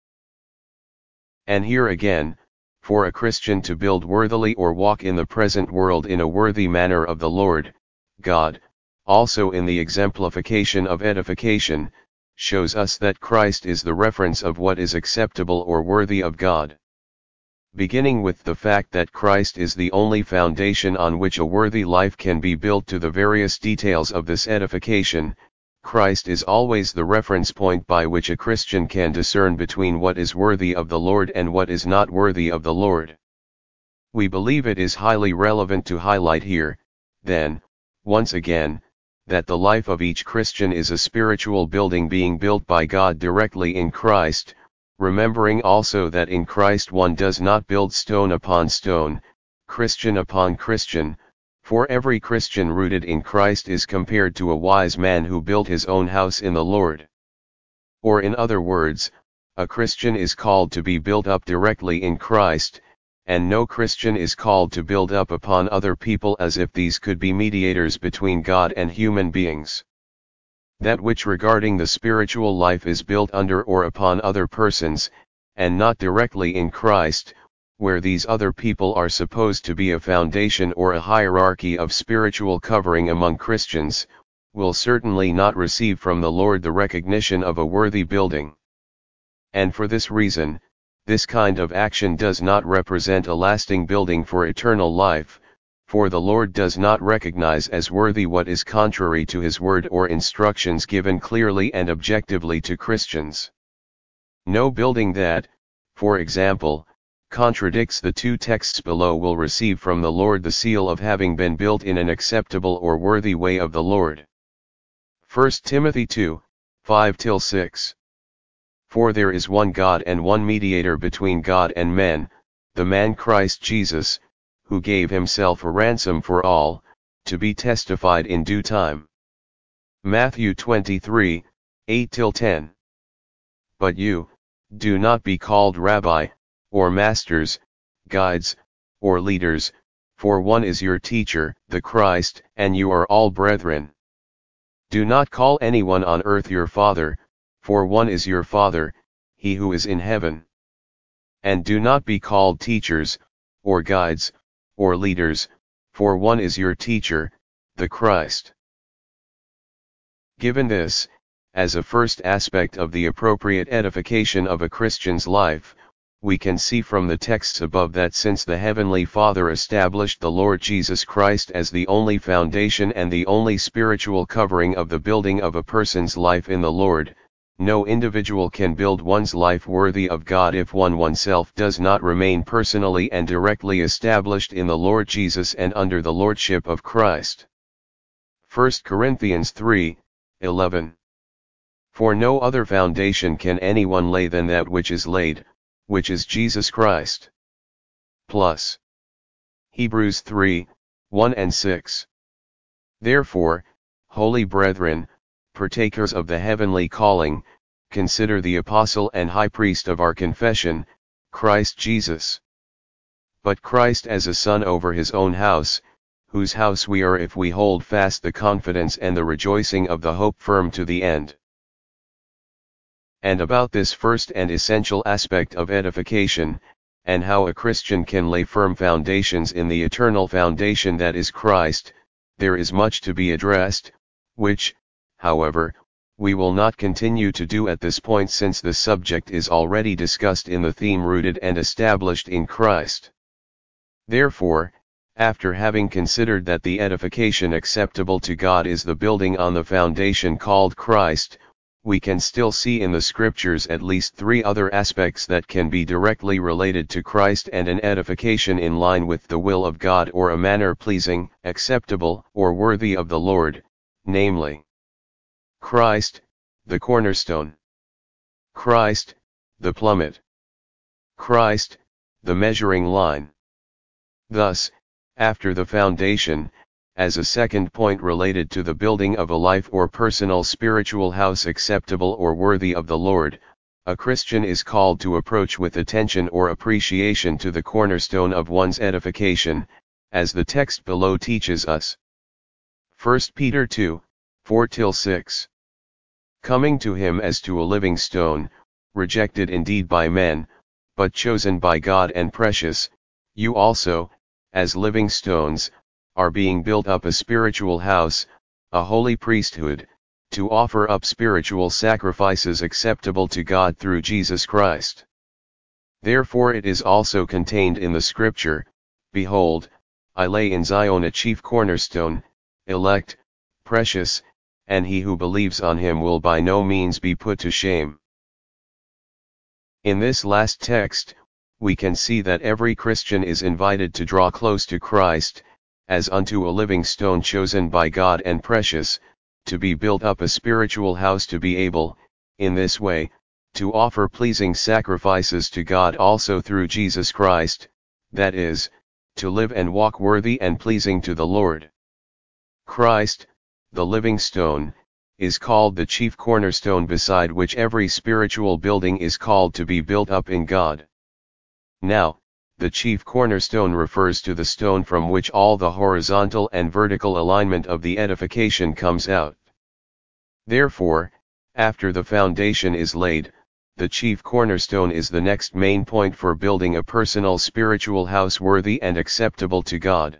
And here again, for a Christian to build worthily or walk in the present world in a worthy manner of the Lord, God, also in the exemplification of edification, shows us that Christ is the reference of what is acceptable or worthy of God. Beginning with the fact that Christ is the only foundation on which a worthy life can be built to the various details of this edification, Christ is always the reference point by which a Christian can discern between what is worthy of the Lord and what is not worthy of the Lord. We believe it is highly relevant to highlight here, then, once again, that the life of each Christian is a spiritual building being built by God directly in Christ, remembering also that in Christ one does not build stone upon stone, Christian upon Christian, for every Christian rooted in Christ is compared to a wise man who built his own house in the Lord. Or in other words, a Christian is called to be built up directly in Christ, and no Christian is called to build up upon other people as if these could be mediators between God and human beings. That which regarding the spiritual life is built under or upon other persons, and not directly in Christ, where these other people are supposed to be a foundation or a hierarchy of spiritual covering among Christians, will certainly not receive from the Lord the recognition of a worthy building. And for this reason, this kind of action does not represent a lasting building for eternal life, for the Lord does not recognize as worthy what is contrary to His word or instructions given clearly and objectively to Christians. No building that, for example, contradicts the two texts below will receive from the Lord the seal of having been built in an acceptable or worthy way of the Lord. 1 Timothy 2, 5-6. For there is one God and one mediator between God and men, the man Christ Jesus, who gave himself a ransom for all, to be testified in due time. Matthew 23, 8-10. But you, do not be called Rabbi, or Masters, Guides, or Leaders, for one is your teacher, the Christ, and you are all brethren. Do not call anyone on earth your Father, for one is your Father, He who is in heaven. And do not be called teachers, or guides, or leaders, for one is your teacher, the Christ. Given this, as a first aspect of the appropriate edification of a Christian's life, we can see from the texts above that since the Heavenly Father established the Lord Jesus Christ as the only foundation and the only spiritual covering of the building of a person's life in the Lord, no individual can build one's life worthy of God if oneself does not remain personally and directly established in the Lord Jesus and under the Lordship of Christ. 1 Corinthians 3:11. For no other foundation can anyone lay than that which is laid, which is Jesus Christ. Plus. Hebrews 3:1-6. Therefore, holy brethren, partakers of the heavenly calling, consider the apostle and high priest of our confession, Christ Jesus. But Christ as a son over his own house, whose house we are if we hold fast the confidence and the rejoicing of the hope firm to the end. And about this first and essential aspect of edification, and how a Christian can lay firm foundations in the eternal foundation that is Christ, there is much to be addressed, which, however, we will not continue to do at this point since the subject is already discussed in the theme rooted and established in Christ. Therefore, after having considered that the edification acceptable to God is the building on the foundation called Christ, we can still see in the scriptures at least three other aspects that can be directly related to Christ and an edification in line with the will of God or a manner pleasing, acceptable, or worthy of the Lord, namely, Christ, the cornerstone; Christ, the plummet; Christ, the measuring line. Thus, after the foundation, as a second point related to the building of a life or personal spiritual house acceptable or worthy of the Lord, a Christian is called to approach with attention or appreciation to the cornerstone of one's edification, as the text below teaches us. 1 Peter 2:4-6. Coming to him as to a living stone, rejected indeed by men, but chosen by God and precious, you also, as living stones, are being built up a spiritual house, a holy priesthood, to offer up spiritual sacrifices acceptable to God through Jesus Christ. Therefore it is also contained in the scripture, Behold, I lay in Zion a chief cornerstone, elect, precious, and he who believes on him will by no means be put to shame. In this last text, we can see that every Christian is invited to draw close to Christ, as unto a living stone chosen by God and precious, to be built up a spiritual house to be able, in this way, to offer pleasing sacrifices to God also through Jesus Christ, that is, to live and walk worthy and pleasing to the Lord. Christ, the living stone, is called the chief cornerstone beside which every spiritual building is called to be built up in God. Now, the chief cornerstone refers to the stone from which all the horizontal and vertical alignment of the edification comes out. Therefore, after the foundation is laid, the chief cornerstone is the next main point for building a personal spiritual house worthy and acceptable to God.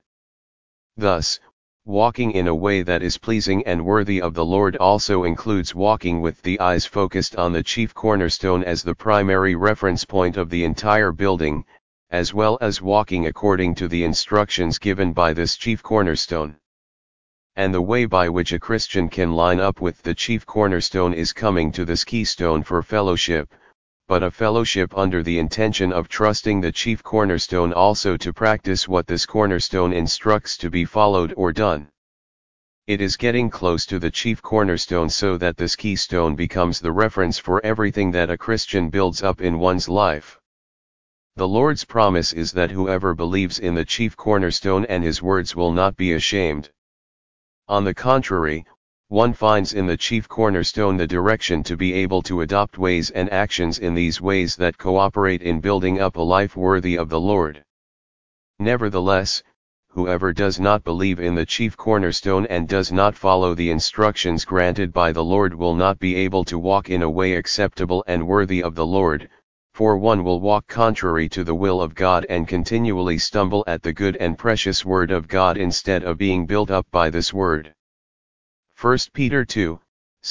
Thus, walking in a way that is pleasing and worthy of the Lord also includes walking with the eyes focused on the chief cornerstone as the primary reference point of the entire building, as well as walking according to the instructions given by this chief cornerstone. And the way by which a Christian can line up with the chief cornerstone is coming to this keystone for fellowship, but a fellowship under the intention of trusting the chief cornerstone also to practice what this cornerstone instructs to be followed or done. It is getting close to the chief cornerstone so that this keystone becomes the reference for everything that a Christian builds up in one's life. The Lord's promise is that whoever believes in the chief cornerstone and his words will not be ashamed. On the contrary, one finds in the chief cornerstone the direction to be able to adopt ways and actions in these ways that cooperate in building up a life worthy of the Lord. Nevertheless, whoever does not believe in the chief cornerstone and does not follow the instructions granted by the Lord will not be able to walk in a way acceptable and worthy of the Lord, for one will walk contrary to the will of God and continually stumble at the good and precious word of God instead of being built up by this word. 1 Peter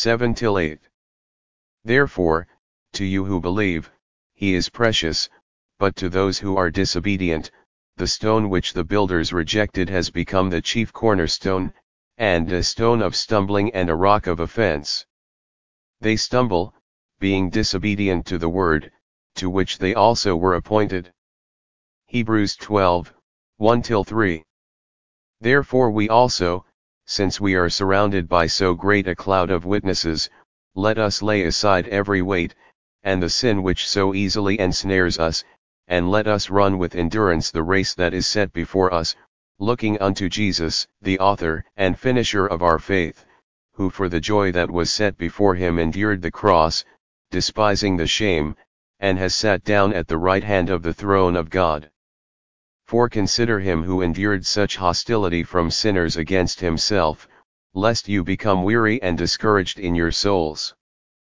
2:7-8. Therefore, to you who believe, he is precious, but to those who are disobedient, the stone which the builders rejected has become the chief cornerstone, and a stone of stumbling and a rock of offense. They stumble, being disobedient to the word, to which they also were appointed. Hebrews 12, 1-3. Therefore we also, since we are surrounded by so great a cloud of witnesses, let us lay aside every weight, and the sin which so easily ensnares us, and let us run with endurance the race that is set before us, looking unto Jesus, the author and finisher of our faith, who for the joy that was set before him endured the cross, despising the shame, and has sat down at the right hand of the throne of God. For consider him who endured such hostility from sinners against himself, lest you become weary and discouraged in your souls.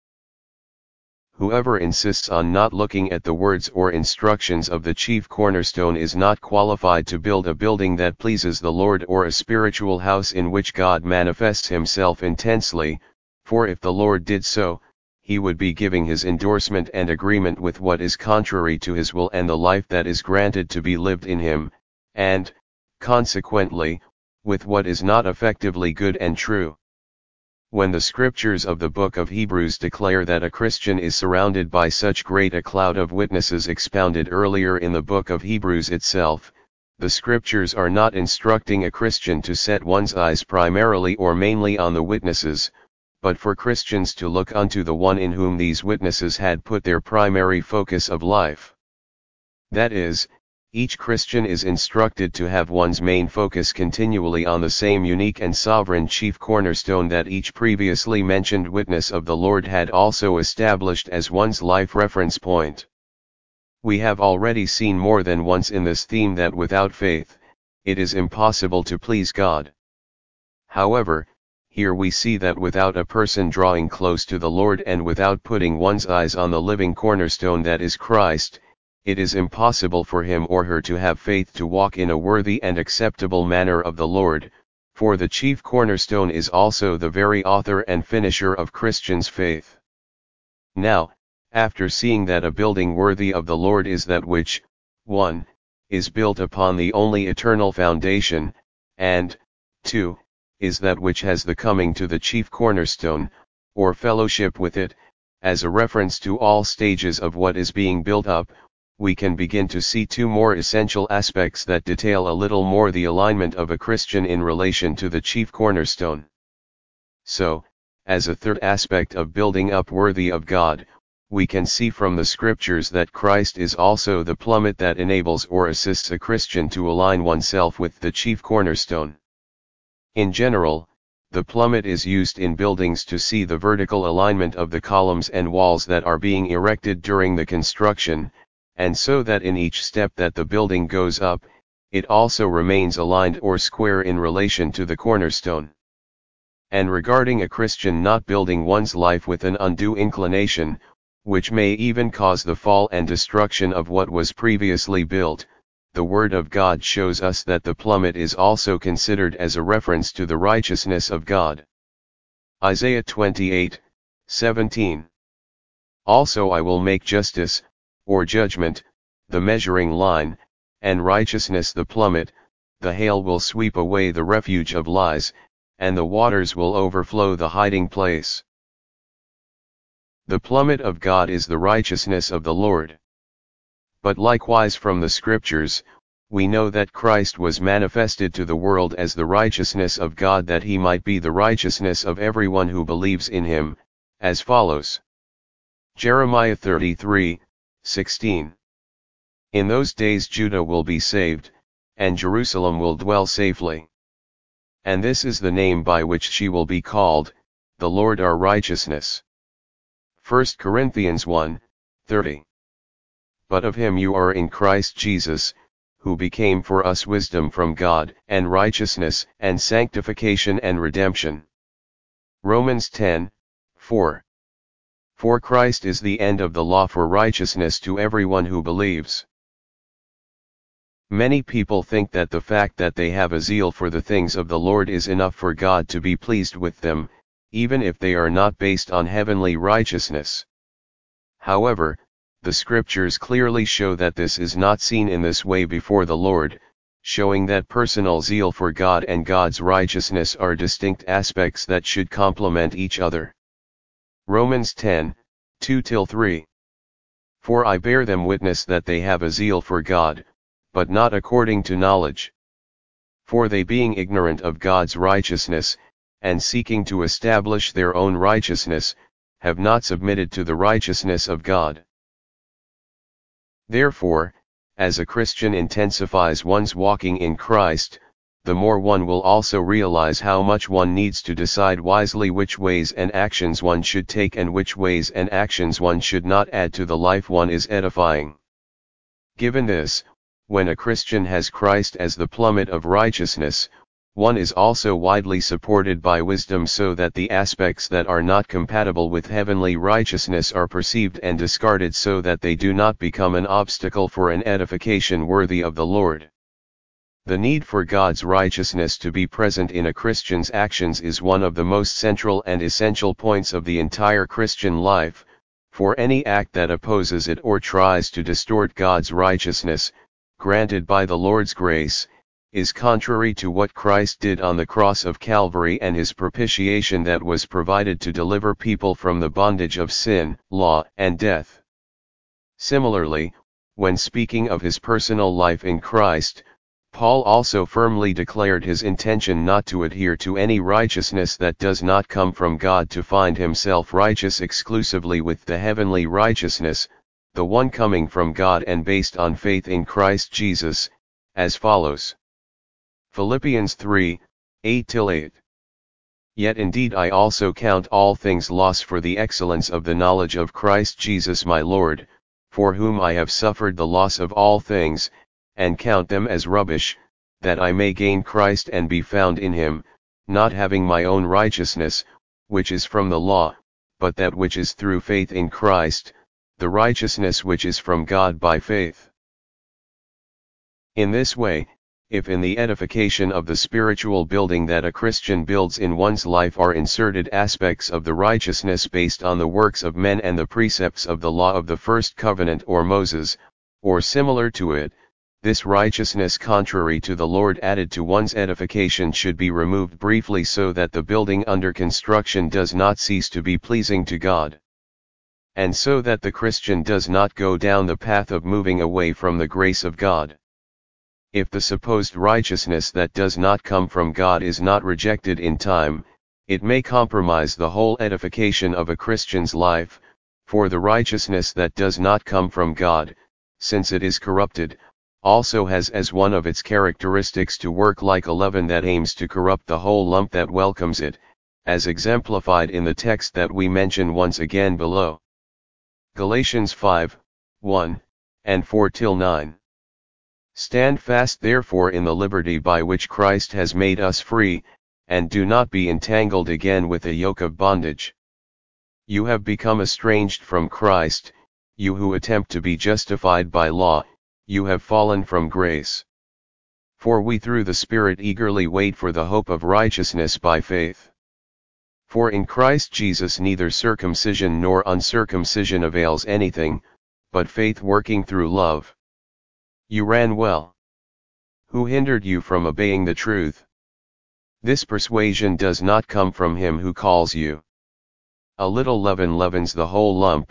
Whoever insists on not looking at the words or instructions of the chief cornerstone is not qualified to build a building that pleases the Lord or a spiritual house in which God manifests himself intensely, for if the Lord did so, he would be giving his endorsement and agreement with what is contrary to his will and the life that is granted to be lived in him, and, consequently, with what is not effectively good and true. When the scriptures of the book of Hebrews declare that a Christian is surrounded by such great a cloud of witnesses expounded earlier in the book of Hebrews itself, the scriptures are not instructing a Christian to set one's eyes primarily or mainly on the witnesses, but for Christians to look unto the one in whom these witnesses had put their primary focus of life. That is, each Christian is instructed to have one's main focus continually on the same unique and sovereign chief cornerstone that each previously mentioned witness of the Lord had also established as one's life reference point. We have already seen more than once in this theme that without faith, it is impossible to please God. However, here we see that without a person drawing close to the Lord and without putting one's eyes on the living cornerstone that is Christ, it is impossible for him or her to have faith to walk in a worthy and acceptable manner of the Lord, for the chief cornerstone is also the very author and finisher of Christians' faith. Now, after seeing that a building worthy of the Lord is that which, 1. Is built upon the only eternal foundation, and, 2. Is that which has the coming to the chief cornerstone, or fellowship with it, as a reference to all stages of what is being built up, we can begin to see two more essential aspects that detail a little more the alignment of a Christian in relation to the chief cornerstone. So, as a third aspect of building up worthy of God, we can see from the scriptures that Christ is also the plummet that enables or assists a Christian to align oneself with the chief cornerstone. In general, the plummet is used in buildings to see the vertical alignment of the columns and walls that are being erected during the construction, and so that in each step that the building goes up, it also remains aligned or square in relation to the cornerstone. And regarding a Christian not building one's life with an undue inclination, which may even cause the fall and destruction of what was previously built, the Word of God shows us that the plummet is also considered as a reference to the righteousness of God. Isaiah 28:17. Also I will make justice, or judgment, the measuring line, and righteousness the plummet. The hail will sweep away the refuge of lies, and the waters will overflow the hiding place. The plummet of God is the righteousness of the Lord. But likewise from the scriptures, we know that Christ was manifested to the world as the righteousness of God that he might be the righteousness of everyone who believes in him, as follows. Jeremiah 33:16. In those days Judah will be saved, and Jerusalem will dwell safely. And this is the name by which she will be called, the Lord our righteousness. 1 Corinthians 1:30. But of him you are in Christ Jesus, who became for us wisdom from God, and righteousness, and sanctification and redemption. Romans 10:4. For Christ is the end of the law for righteousness to everyone who believes. Many people think that the fact that they have a zeal for the things of the Lord is enough for God to be pleased with them, even if they are not based on heavenly righteousness. However, the scriptures clearly show that this is not seen in this way before the Lord, showing that personal zeal for God and God's righteousness are distinct aspects that should complement each other. Romans 10, 2-3. For I bear them witness that they have a zeal for God, but not according to knowledge. For they being ignorant of God's righteousness, and seeking to establish their own righteousness, have not submitted to the righteousness of God. Therefore, as a Christian intensifies one's walking in Christ, the more one will also realize how much one needs to decide wisely which ways and actions one should take and which ways and actions one should not add to the life one is edifying. Given this, when a Christian has Christ as the plummet of righteousness, one is also widely supported by wisdom so that the aspects that are not compatible with heavenly righteousness are perceived and discarded so that they do not become an obstacle for an edification worthy of the Lord. The need for God's righteousness to be present in a Christian's actions is one of the most central and essential points of the entire Christian life, for any act that opposes it or tries to distort God's righteousness, granted by the Lord's grace, is contrary to what Christ did on the cross of Calvary and his propitiation that was provided to deliver people from the bondage of sin, law, and death. Similarly, when speaking of his personal life in Christ, Paul also firmly declared his intention not to adhere to any righteousness that does not come from God to find himself righteous exclusively with the heavenly righteousness, the one coming from God and based on faith in Christ Jesus, as follows. Philippians 3, 8-8. Yet indeed I also count all things loss for the excellence of the knowledge of Christ Jesus my Lord, for whom I have suffered the loss of all things, and count them as rubbish, that I may gain Christ and be found in him, not having my own righteousness, which is from the law, but that which is through faith in Christ, the righteousness which is from God by faith. In this way, if in the edification of the spiritual building that a Christian builds in one's life are inserted aspects of the righteousness based on the works of men and the precepts of the law of the first covenant or Moses, or similar to it, this righteousness contrary to the Lord added to one's edification should be removed briefly so that the building under construction does not cease to be pleasing to God. And so that the Christian does not go down the path of moving away from the grace of God. If the supposed righteousness that does not come from God is not rejected in time, it may compromise the whole edification of a Christian's life, for the righteousness that does not come from God, since it is corrupted, also has as one of its characteristics to work like a leaven that aims to corrupt the whole lump that welcomes it, as exemplified in the text that we mention once again below. Galatians 5, 1, and 4-9. Stand fast therefore in the liberty by which Christ has made us free, and do not be entangled again with a yoke of bondage. You have become estranged from Christ, you who attempt to be justified by law, you have fallen from grace. For we through the Spirit eagerly wait for the hope of righteousness by faith. For in Christ Jesus neither circumcision nor uncircumcision avails anything, but faith working through love. You ran well. Who hindered you from obeying the truth? This persuasion does not come from him who calls you. A little leaven leavens the whole lump.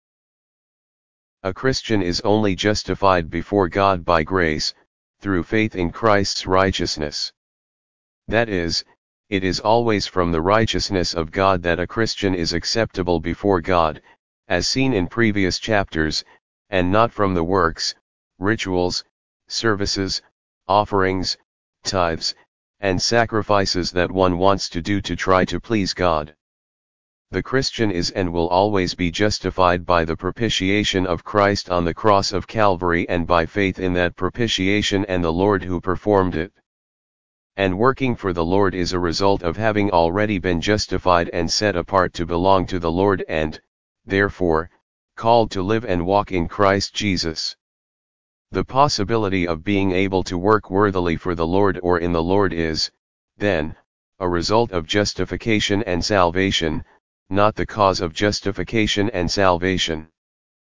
A Christian is only justified before God by grace, through faith in Christ's righteousness. That is, it is always from the righteousness of God that a Christian is acceptable before God, as seen in previous chapters, and not from the works, rituals, services, offerings, tithes, and sacrifices that one wants to do to try to please God. The Christian is and will always be justified by the propitiation of Christ on the cross of Calvary and by faith in that propitiation and the Lord who performed it. And working for the Lord is a result of having already been justified and set apart to belong to the Lord and, therefore, called to live and walk in Christ Jesus. The possibility of being able to work worthily for the Lord or in the Lord is, then, a result of justification and salvation, not the cause of justification and salvation.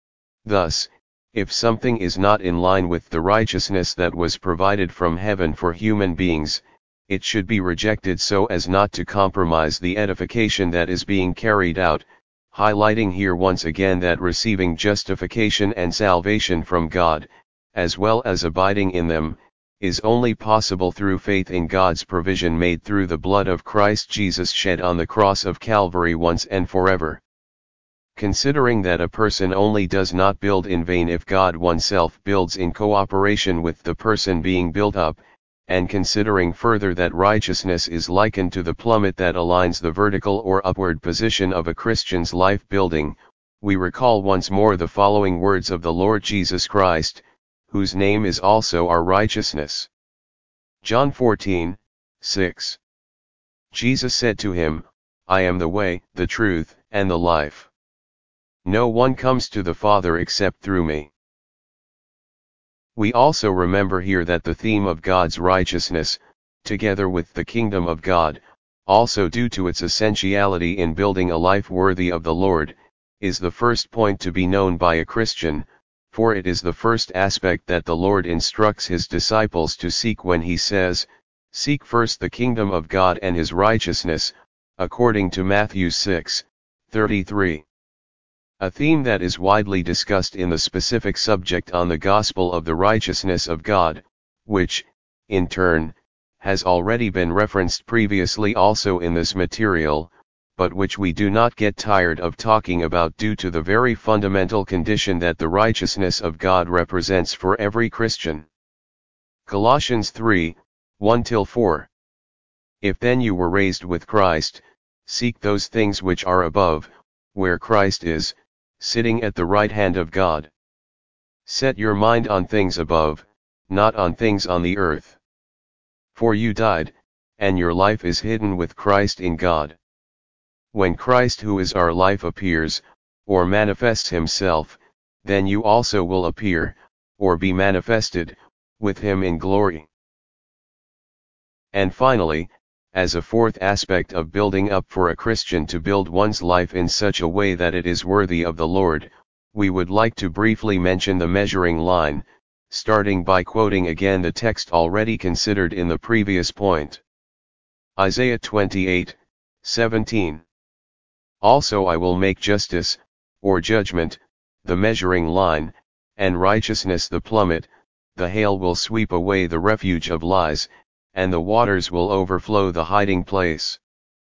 Thus, if something is not in line with the righteousness that was provided from heaven for human beings, it should be rejected so as not to compromise the edification that is being carried out, highlighting here once again that receiving justification and salvation from God, as well as abiding in them, is only possible through faith in God's provision made through the blood of Christ Jesus shed on the cross of Calvary once and forever. Considering that a person only does not build in vain if God oneself builds in cooperation with the person being built up, and considering further that righteousness is likened to the plummet that aligns the vertical or upward position of a Christian's life building, we recall once more the following words of the Lord Jesus Christ, whose name is also our righteousness. John 14:6. Jesus said to him, I am the way, the truth, and the life. No one comes to the Father except through me. We also remember here that the theme of God's righteousness, together with the kingdom of God, also due to its essentiality in building a life worthy of the Lord, is the first point to be known by a Christian, for it is the first aspect that the Lord instructs his disciples to seek when he says, Seek first the kingdom of God and his righteousness, according to Matthew 6:33. A theme that is widely discussed in the specific subject on the gospel of the righteousness of God, which, in turn, has already been referenced previously also in this material, but which we do not get tired of talking about due to the very fundamental condition that the righteousness of God represents for every Christian. Colossians 3:1-4. If then you were raised with Christ, seek those things which are above, where Christ is, sitting at the right hand of God. Set your mind on things above, not on things on the earth. For you died, and your life is hidden with Christ in God. When Christ who is our life appears, or manifests himself, then you also will appear, or be manifested, with him in glory. And finally, as a fourth aspect of building up for a Christian to build one's life in such a way that it is worthy of the Lord, we would like to briefly mention the measuring line, starting by quoting again the text already considered in the previous point. Isaiah 28:17. Also I will make justice, or judgment, the measuring line, and righteousness the plummet. The hail will sweep away the refuge of lies, and the waters will overflow the hiding place.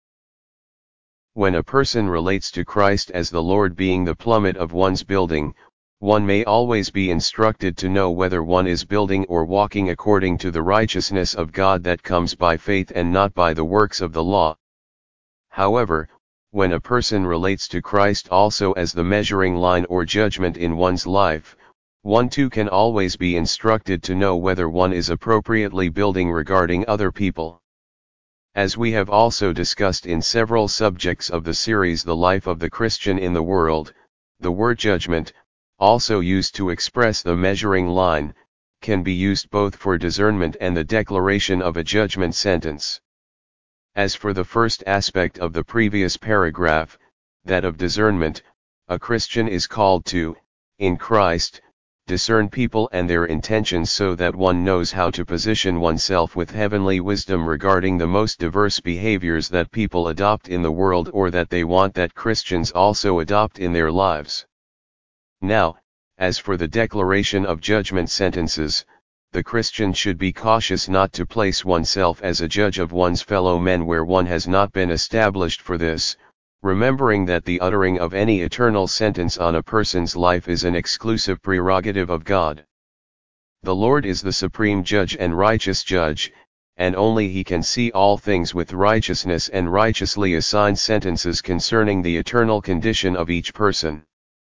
When a person relates to Christ as the Lord being the plummet of one's building, one may always be instructed to know whether one is building or walking according to the righteousness of God that comes by faith and not by the works of the law. However, when a person relates to Christ also as the measuring line or judgment in one's life, one too can always be instructed to know whether one is appropriately building regarding other people. As we have also discussed in several subjects of the series The Life of the Christian in the World, the word judgment, also used to express the measuring line, can be used both for discernment and the declaration of a judgment sentence. As for the first aspect of the previous paragraph, that of discernment, a Christian is called to, in Christ, discern people and their intentions so that one knows how to position oneself with heavenly wisdom regarding the most diverse behaviors that people adopt in the world or that they want that Christians also adopt in their lives. Now, as for the declaration of judgment sentences, the Christian should be cautious not to place oneself as a judge of one's fellow men where one has not been established for this, remembering that the uttering of any eternal sentence on a person's life is an exclusive prerogative of God. The Lord is the supreme judge and righteous judge, and only he can see all things with righteousness and righteously assign sentences concerning the eternal condition of each person.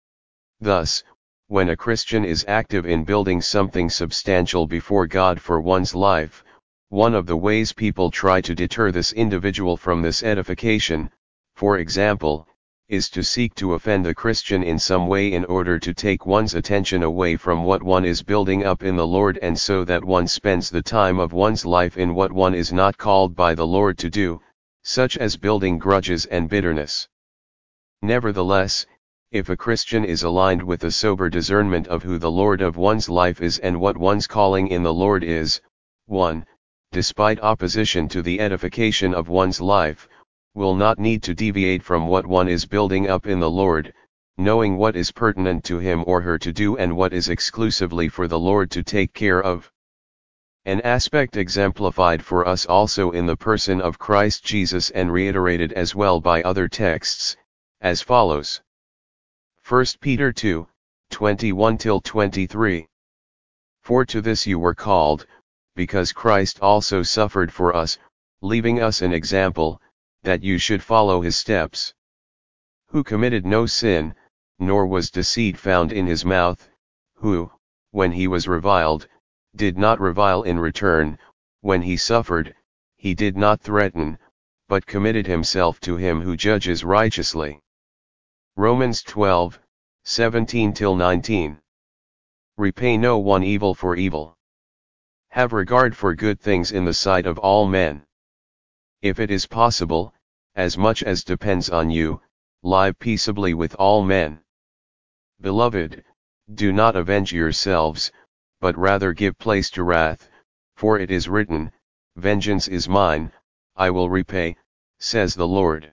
Thus, when a Christian is active in building something substantial before God for one's life, one of the ways people try to deter this individual from this edification, for example, is to seek to offend the Christian in some way in order to take one's attention away from what one is building up in the Lord and so that one spends the time of one's life in what one is not called by the Lord to do, such as building grudges and bitterness. Nevertheless, if a Christian is aligned with a sober discernment of who the Lord of one's life is and what one's calling in the Lord is, 1. Despite opposition to the edification of one's life, will not need to deviate from what one is building up in the Lord, knowing what is pertinent to him or her to do and what is exclusively for the Lord to take care of. An aspect exemplified for us also in the person of Christ Jesus and reiterated as well by other texts, as follows. 1 Peter 2, 21-23. For to this you were called, because Christ also suffered for us, leaving us an example, that you should follow his steps. Who committed no sin, nor was deceit found in his mouth, who, when he was reviled, did not revile in return, when he suffered, he did not threaten, but committed himself to him who judges righteously. Romans 12, 17-19. Repay no one evil for evil. Have regard for good things in the sight of all men. If it is possible, as much as depends on you, live peaceably with all men. Beloved, do not avenge yourselves, but rather give place to wrath, for it is written, Vengeance is mine, I will repay, says the Lord.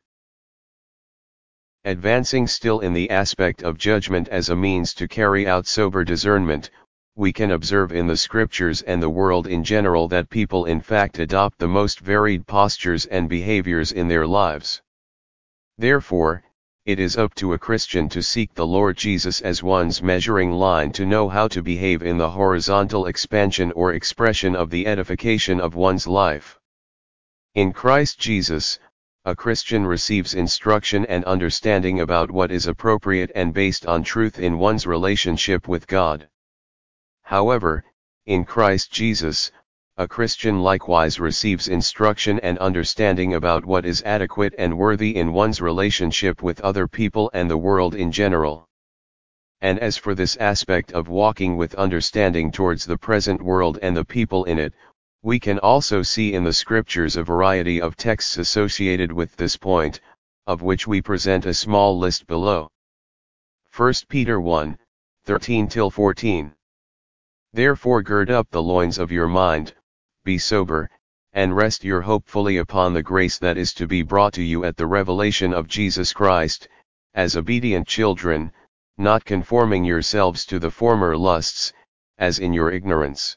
Advancing still in the aspect of judgment as a means to carry out sober discernment, we can observe in the scriptures and the world in general that people in fact adopt the most varied postures and behaviors in their lives. Therefore, it is up to a Christian to seek the Lord Jesus as one's measuring line to know how to behave in the horizontal expansion or expression of the edification of one's life. In Christ Jesus, a Christian receives instruction and understanding about what is appropriate and based on truth in one's relationship with God. However, in Christ Jesus, a Christian likewise receives instruction and understanding about what is adequate and worthy in one's relationship with other people and the world in general. And as for this aspect of walking with understanding towards the present world and the people in it, we can also see in the scriptures a variety of texts associated with this point, of which we present a small list below. 1 Peter 1, 13-14. Therefore gird up the loins of your mind, be sober, and rest your hope fully upon the grace that is to be brought to you at the revelation of Jesus Christ, as obedient children, not conforming yourselves to the former lusts, as in your ignorance.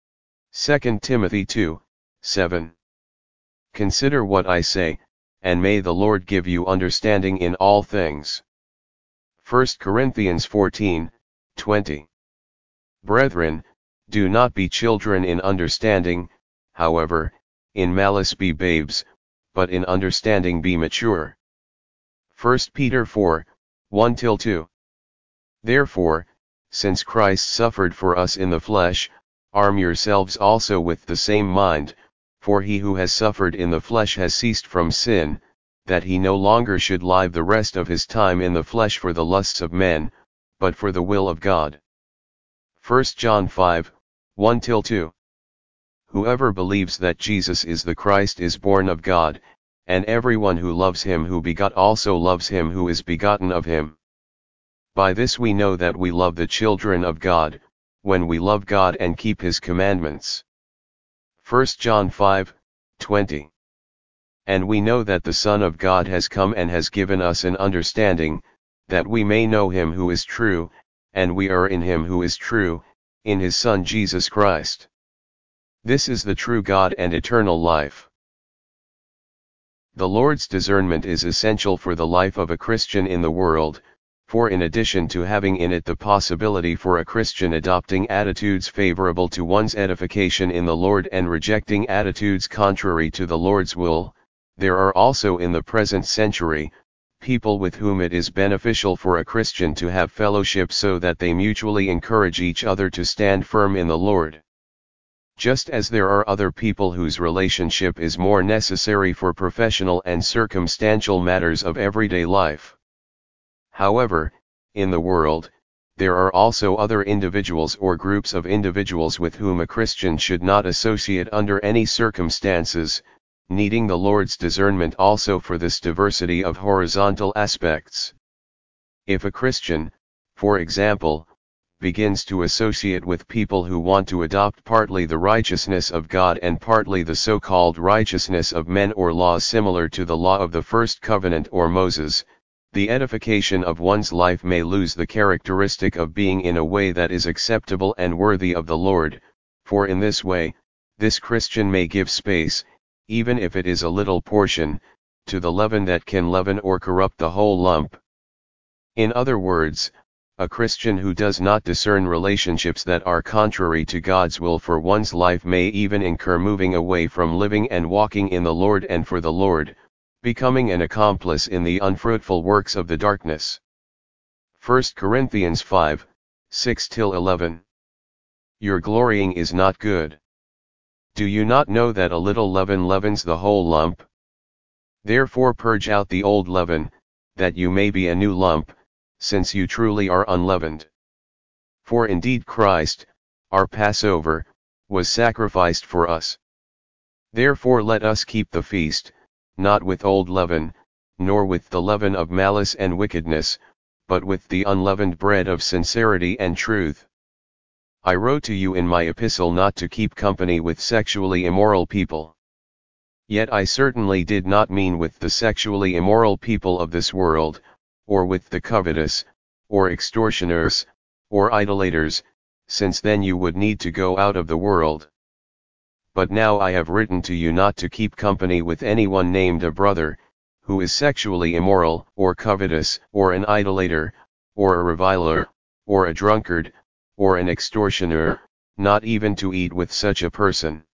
2 Timothy 2, 7. Consider what I say, and may the Lord give you understanding in all things. 1 Corinthians 14, 20. Brethren, do not be children in understanding, however, in malice be babes, but in understanding be mature. 1 Peter 4, 1-2. Therefore, since Christ suffered for us in the flesh, arm yourselves also with the same mind, for he who has suffered in the flesh has ceased from sin, that he no longer should live the rest of his time in the flesh for the lusts of men, but for the will of God. 1 John 5, 1-2. Whoever believes that Jesus is the Christ is born of God, and everyone who loves him who begot also loves him who is begotten of him. By this we know that we love the children of God, when we love God and keep his commandments. 1 John 5, 20. And we know that the Son of God has come and has given us an understanding, that we may know him who is true, and we are in him who is true, in his Son Jesus Christ. This is the true God and eternal life. The Lord's discernment is essential for the life of a Christian in the world, for in addition to having in it the possibility for a Christian adopting attitudes favorable to one's edification in the Lord and rejecting attitudes contrary to the Lord's will, there are also in the present century, people with whom it is beneficial for a Christian to have fellowship so that they mutually encourage each other to stand firm in the Lord. Just as there are other people whose relationship is more necessary for professional and circumstantial matters of everyday life. However, in the world, there are also other individuals or groups of individuals with whom a Christian should not associate under any circumstances, needing the Lord's discernment also for this diversity of horizontal aspects. If a Christian, for example, begins to associate with people who want to adopt partly the righteousness of God and partly the so-called righteousness of men or laws similar to the law of the first covenant or Moses, the edification of one's life may lose the characteristic of being in a way that is acceptable and worthy of the Lord, for in this way, this Christian may give space, even if it is a little portion, to the leaven that can leaven or corrupt the whole lump. In other words, a Christian who does not discern relationships that are contrary to God's will for one's life may even incur moving away from living and walking in the Lord and for the Lord, becoming an accomplice in the unfruitful works of the darkness. 1 Corinthians 5, 6-11. Your glorying is not good. Do you not know that a little leaven leavens the whole lump? Therefore purge out the old leaven, that you may be a new lump, since you truly are unleavened. For indeed Christ, our Passover, was sacrificed for us. Therefore let us keep the feast, not with old leaven, nor with the leaven of malice and wickedness, but with the unleavened bread of sincerity and truth. I wrote to you in my epistle not to keep company with sexually immoral people. Yet I certainly did not mean with the sexually immoral people of this world, or with the covetous, or extortioners, or idolaters, since then you would need to go out of the world. But now I have written to you not to keep company with anyone named a brother, who is sexually immoral, or covetous, or an idolater, or a reviler, or a drunkard, or an extortioner, not even to eat with such a person.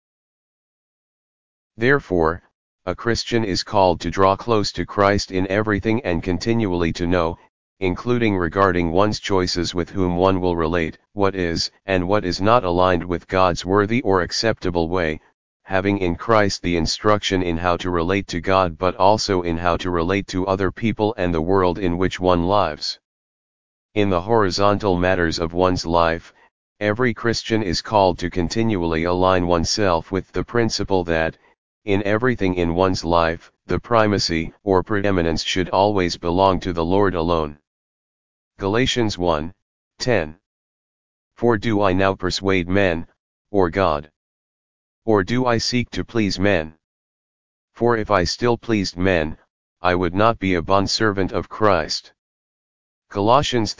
Therefore, a Christian is called to draw close to Christ in everything and continually to know, including regarding one's choices with whom one will relate, what is and what is not aligned with God's worthy or acceptable way, having in Christ the instruction in how to relate to God but also in how to relate to other people and the world in which one lives. In the horizontal matters of one's life, every Christian is called to continually align oneself with the principle that, in everything in one's life, the primacy or preeminence should always belong to the Lord alone. Galatians 1:10. For do I now persuade men, or God? Or do I seek to please men? For if I still pleased men, I would not be a bondservant of Christ. Colossians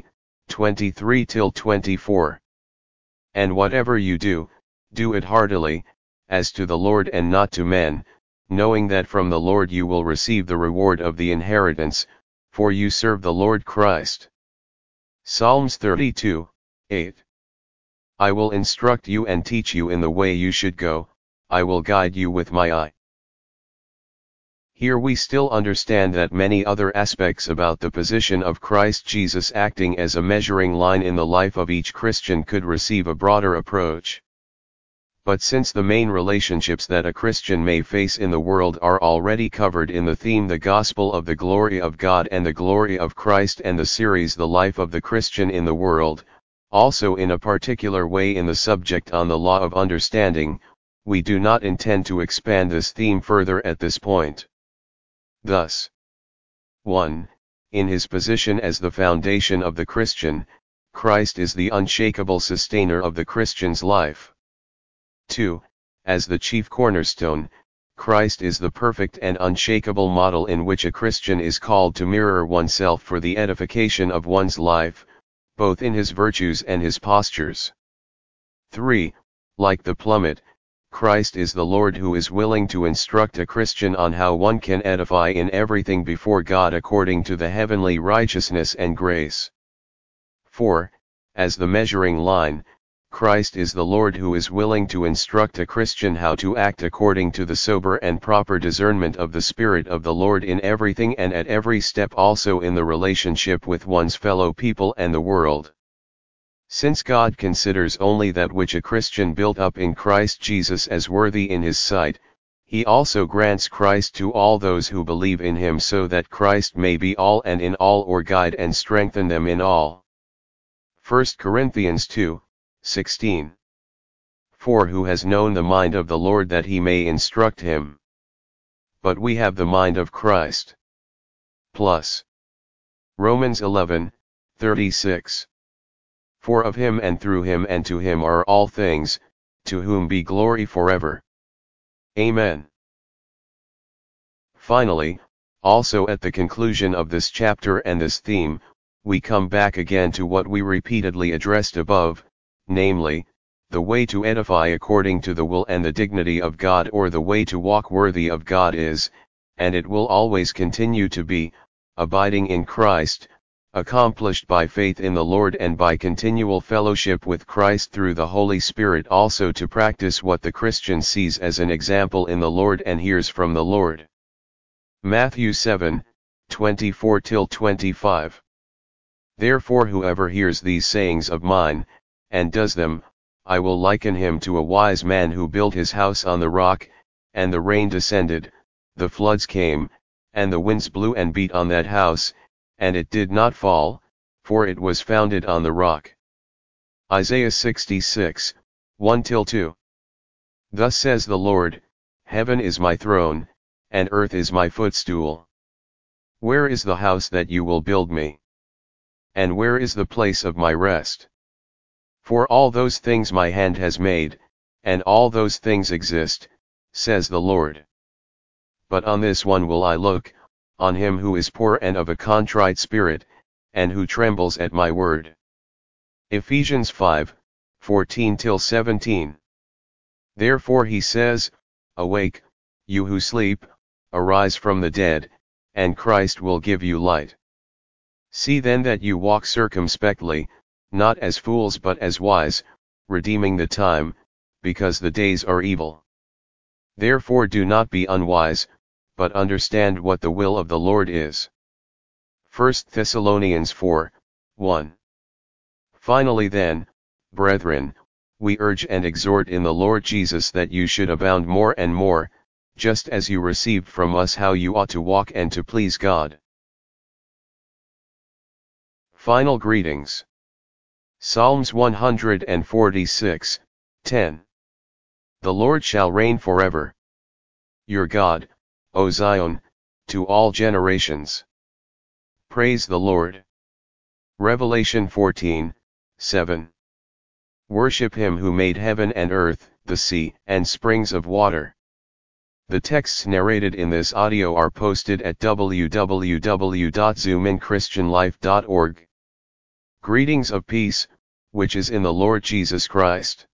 3:23-24. And whatever you do, do it heartily, as to the Lord and not to men, knowing that from the Lord you will receive the reward of the inheritance, for you serve the Lord Christ. Psalms 32:8. I will instruct you and teach you in the way you should go, I will guide you with my eye. Here we still understand that many other aspects about the position of Christ Jesus acting as a measuring line in the life of each Christian could receive a broader approach. But since the main relationships that a Christian may face in the world are already covered in the theme The Gospel of the Glory of God and the Glory of Christ and the series The Life of the Christian in the World, also in a particular way in the subject on the law of understanding, we do not intend to expand this theme further at this point. Thus, 1. In his position as the foundation of the Christian, Christ is the unshakable sustainer of the Christian's life. 2. As the chief cornerstone, Christ is the perfect and unshakable model in which a Christian is called to mirror oneself for the edification of one's life, both in his virtues and his postures. 3. Like the plummet, Christ is the Lord who is willing to instruct a Christian on how one can edify in everything before God according to the heavenly righteousness and grace. 4. As the measuring line, Christ is the Lord who is willing to instruct a Christian how to act according to the sober and proper discernment of the Spirit of the Lord in everything and at every step, also in the relationship with one's fellow people and the world. Since God considers only that which a Christian built up in Christ Jesus as worthy in his sight, he also grants Christ to all those who believe in him so that Christ may be all and in all, or guide and strengthen them in all. 1 Corinthians 2:16. For who has known the mind of the Lord that he may instruct him? But we have the mind of Christ. Plus, Romans 11:36. For of him and through him and to him are all things, to whom be glory forever. Amen. Finally, also at the conclusion of this chapter and this theme, we come back again to what we repeatedly addressed above, namely, the way to edify according to the will and the dignity of God, or the way to walk worthy of God is, and it will always continue to be, abiding in Christ, accomplished by faith in the Lord and by continual fellowship with Christ through the Holy Spirit, also to practice what the Christian sees as an example in the Lord and hears from the Lord. Matthew 7:24-25. Therefore whoever hears these sayings of mine, and does them, I will liken him to a wise man who built his house on the rock, and the rain descended, the floods came, and the winds blew and beat on that house, and it did not fall, for it was founded on the rock. Isaiah 66:1-2. Thus says the Lord, Heaven is my throne, and earth is my footstool. Where is the house that you will build me? And where is the place of my rest? For all those things my hand has made, and all those things exist, says the Lord. But on this one will I look, on him who is poor and of a contrite spirit, and who trembles at my word. Ephesians 5:14-17. Therefore he says, Awake, you who sleep, arise from the dead, and Christ will give you light. See then that you walk circumspectly, not as fools but as wise, redeeming the time, because the days are evil. Therefore do not be unwise, but understand what the will of the Lord is. 1 Thessalonians 4:1. Finally then, brethren, we urge and exhort in the Lord Jesus that you should abound more and more, just as you received from us how you ought to walk and to please God. Final greetings. Psalms 146:10. The Lord shall reign forever. Your God, O Zion, to all generations. Praise the Lord. Revelation 14:7. Worship him who made heaven and earth, the sea, and springs of water. The texts narrated in this audio are posted at www.zoominchristianlife.org. Greetings of peace, which is in the Lord Jesus Christ.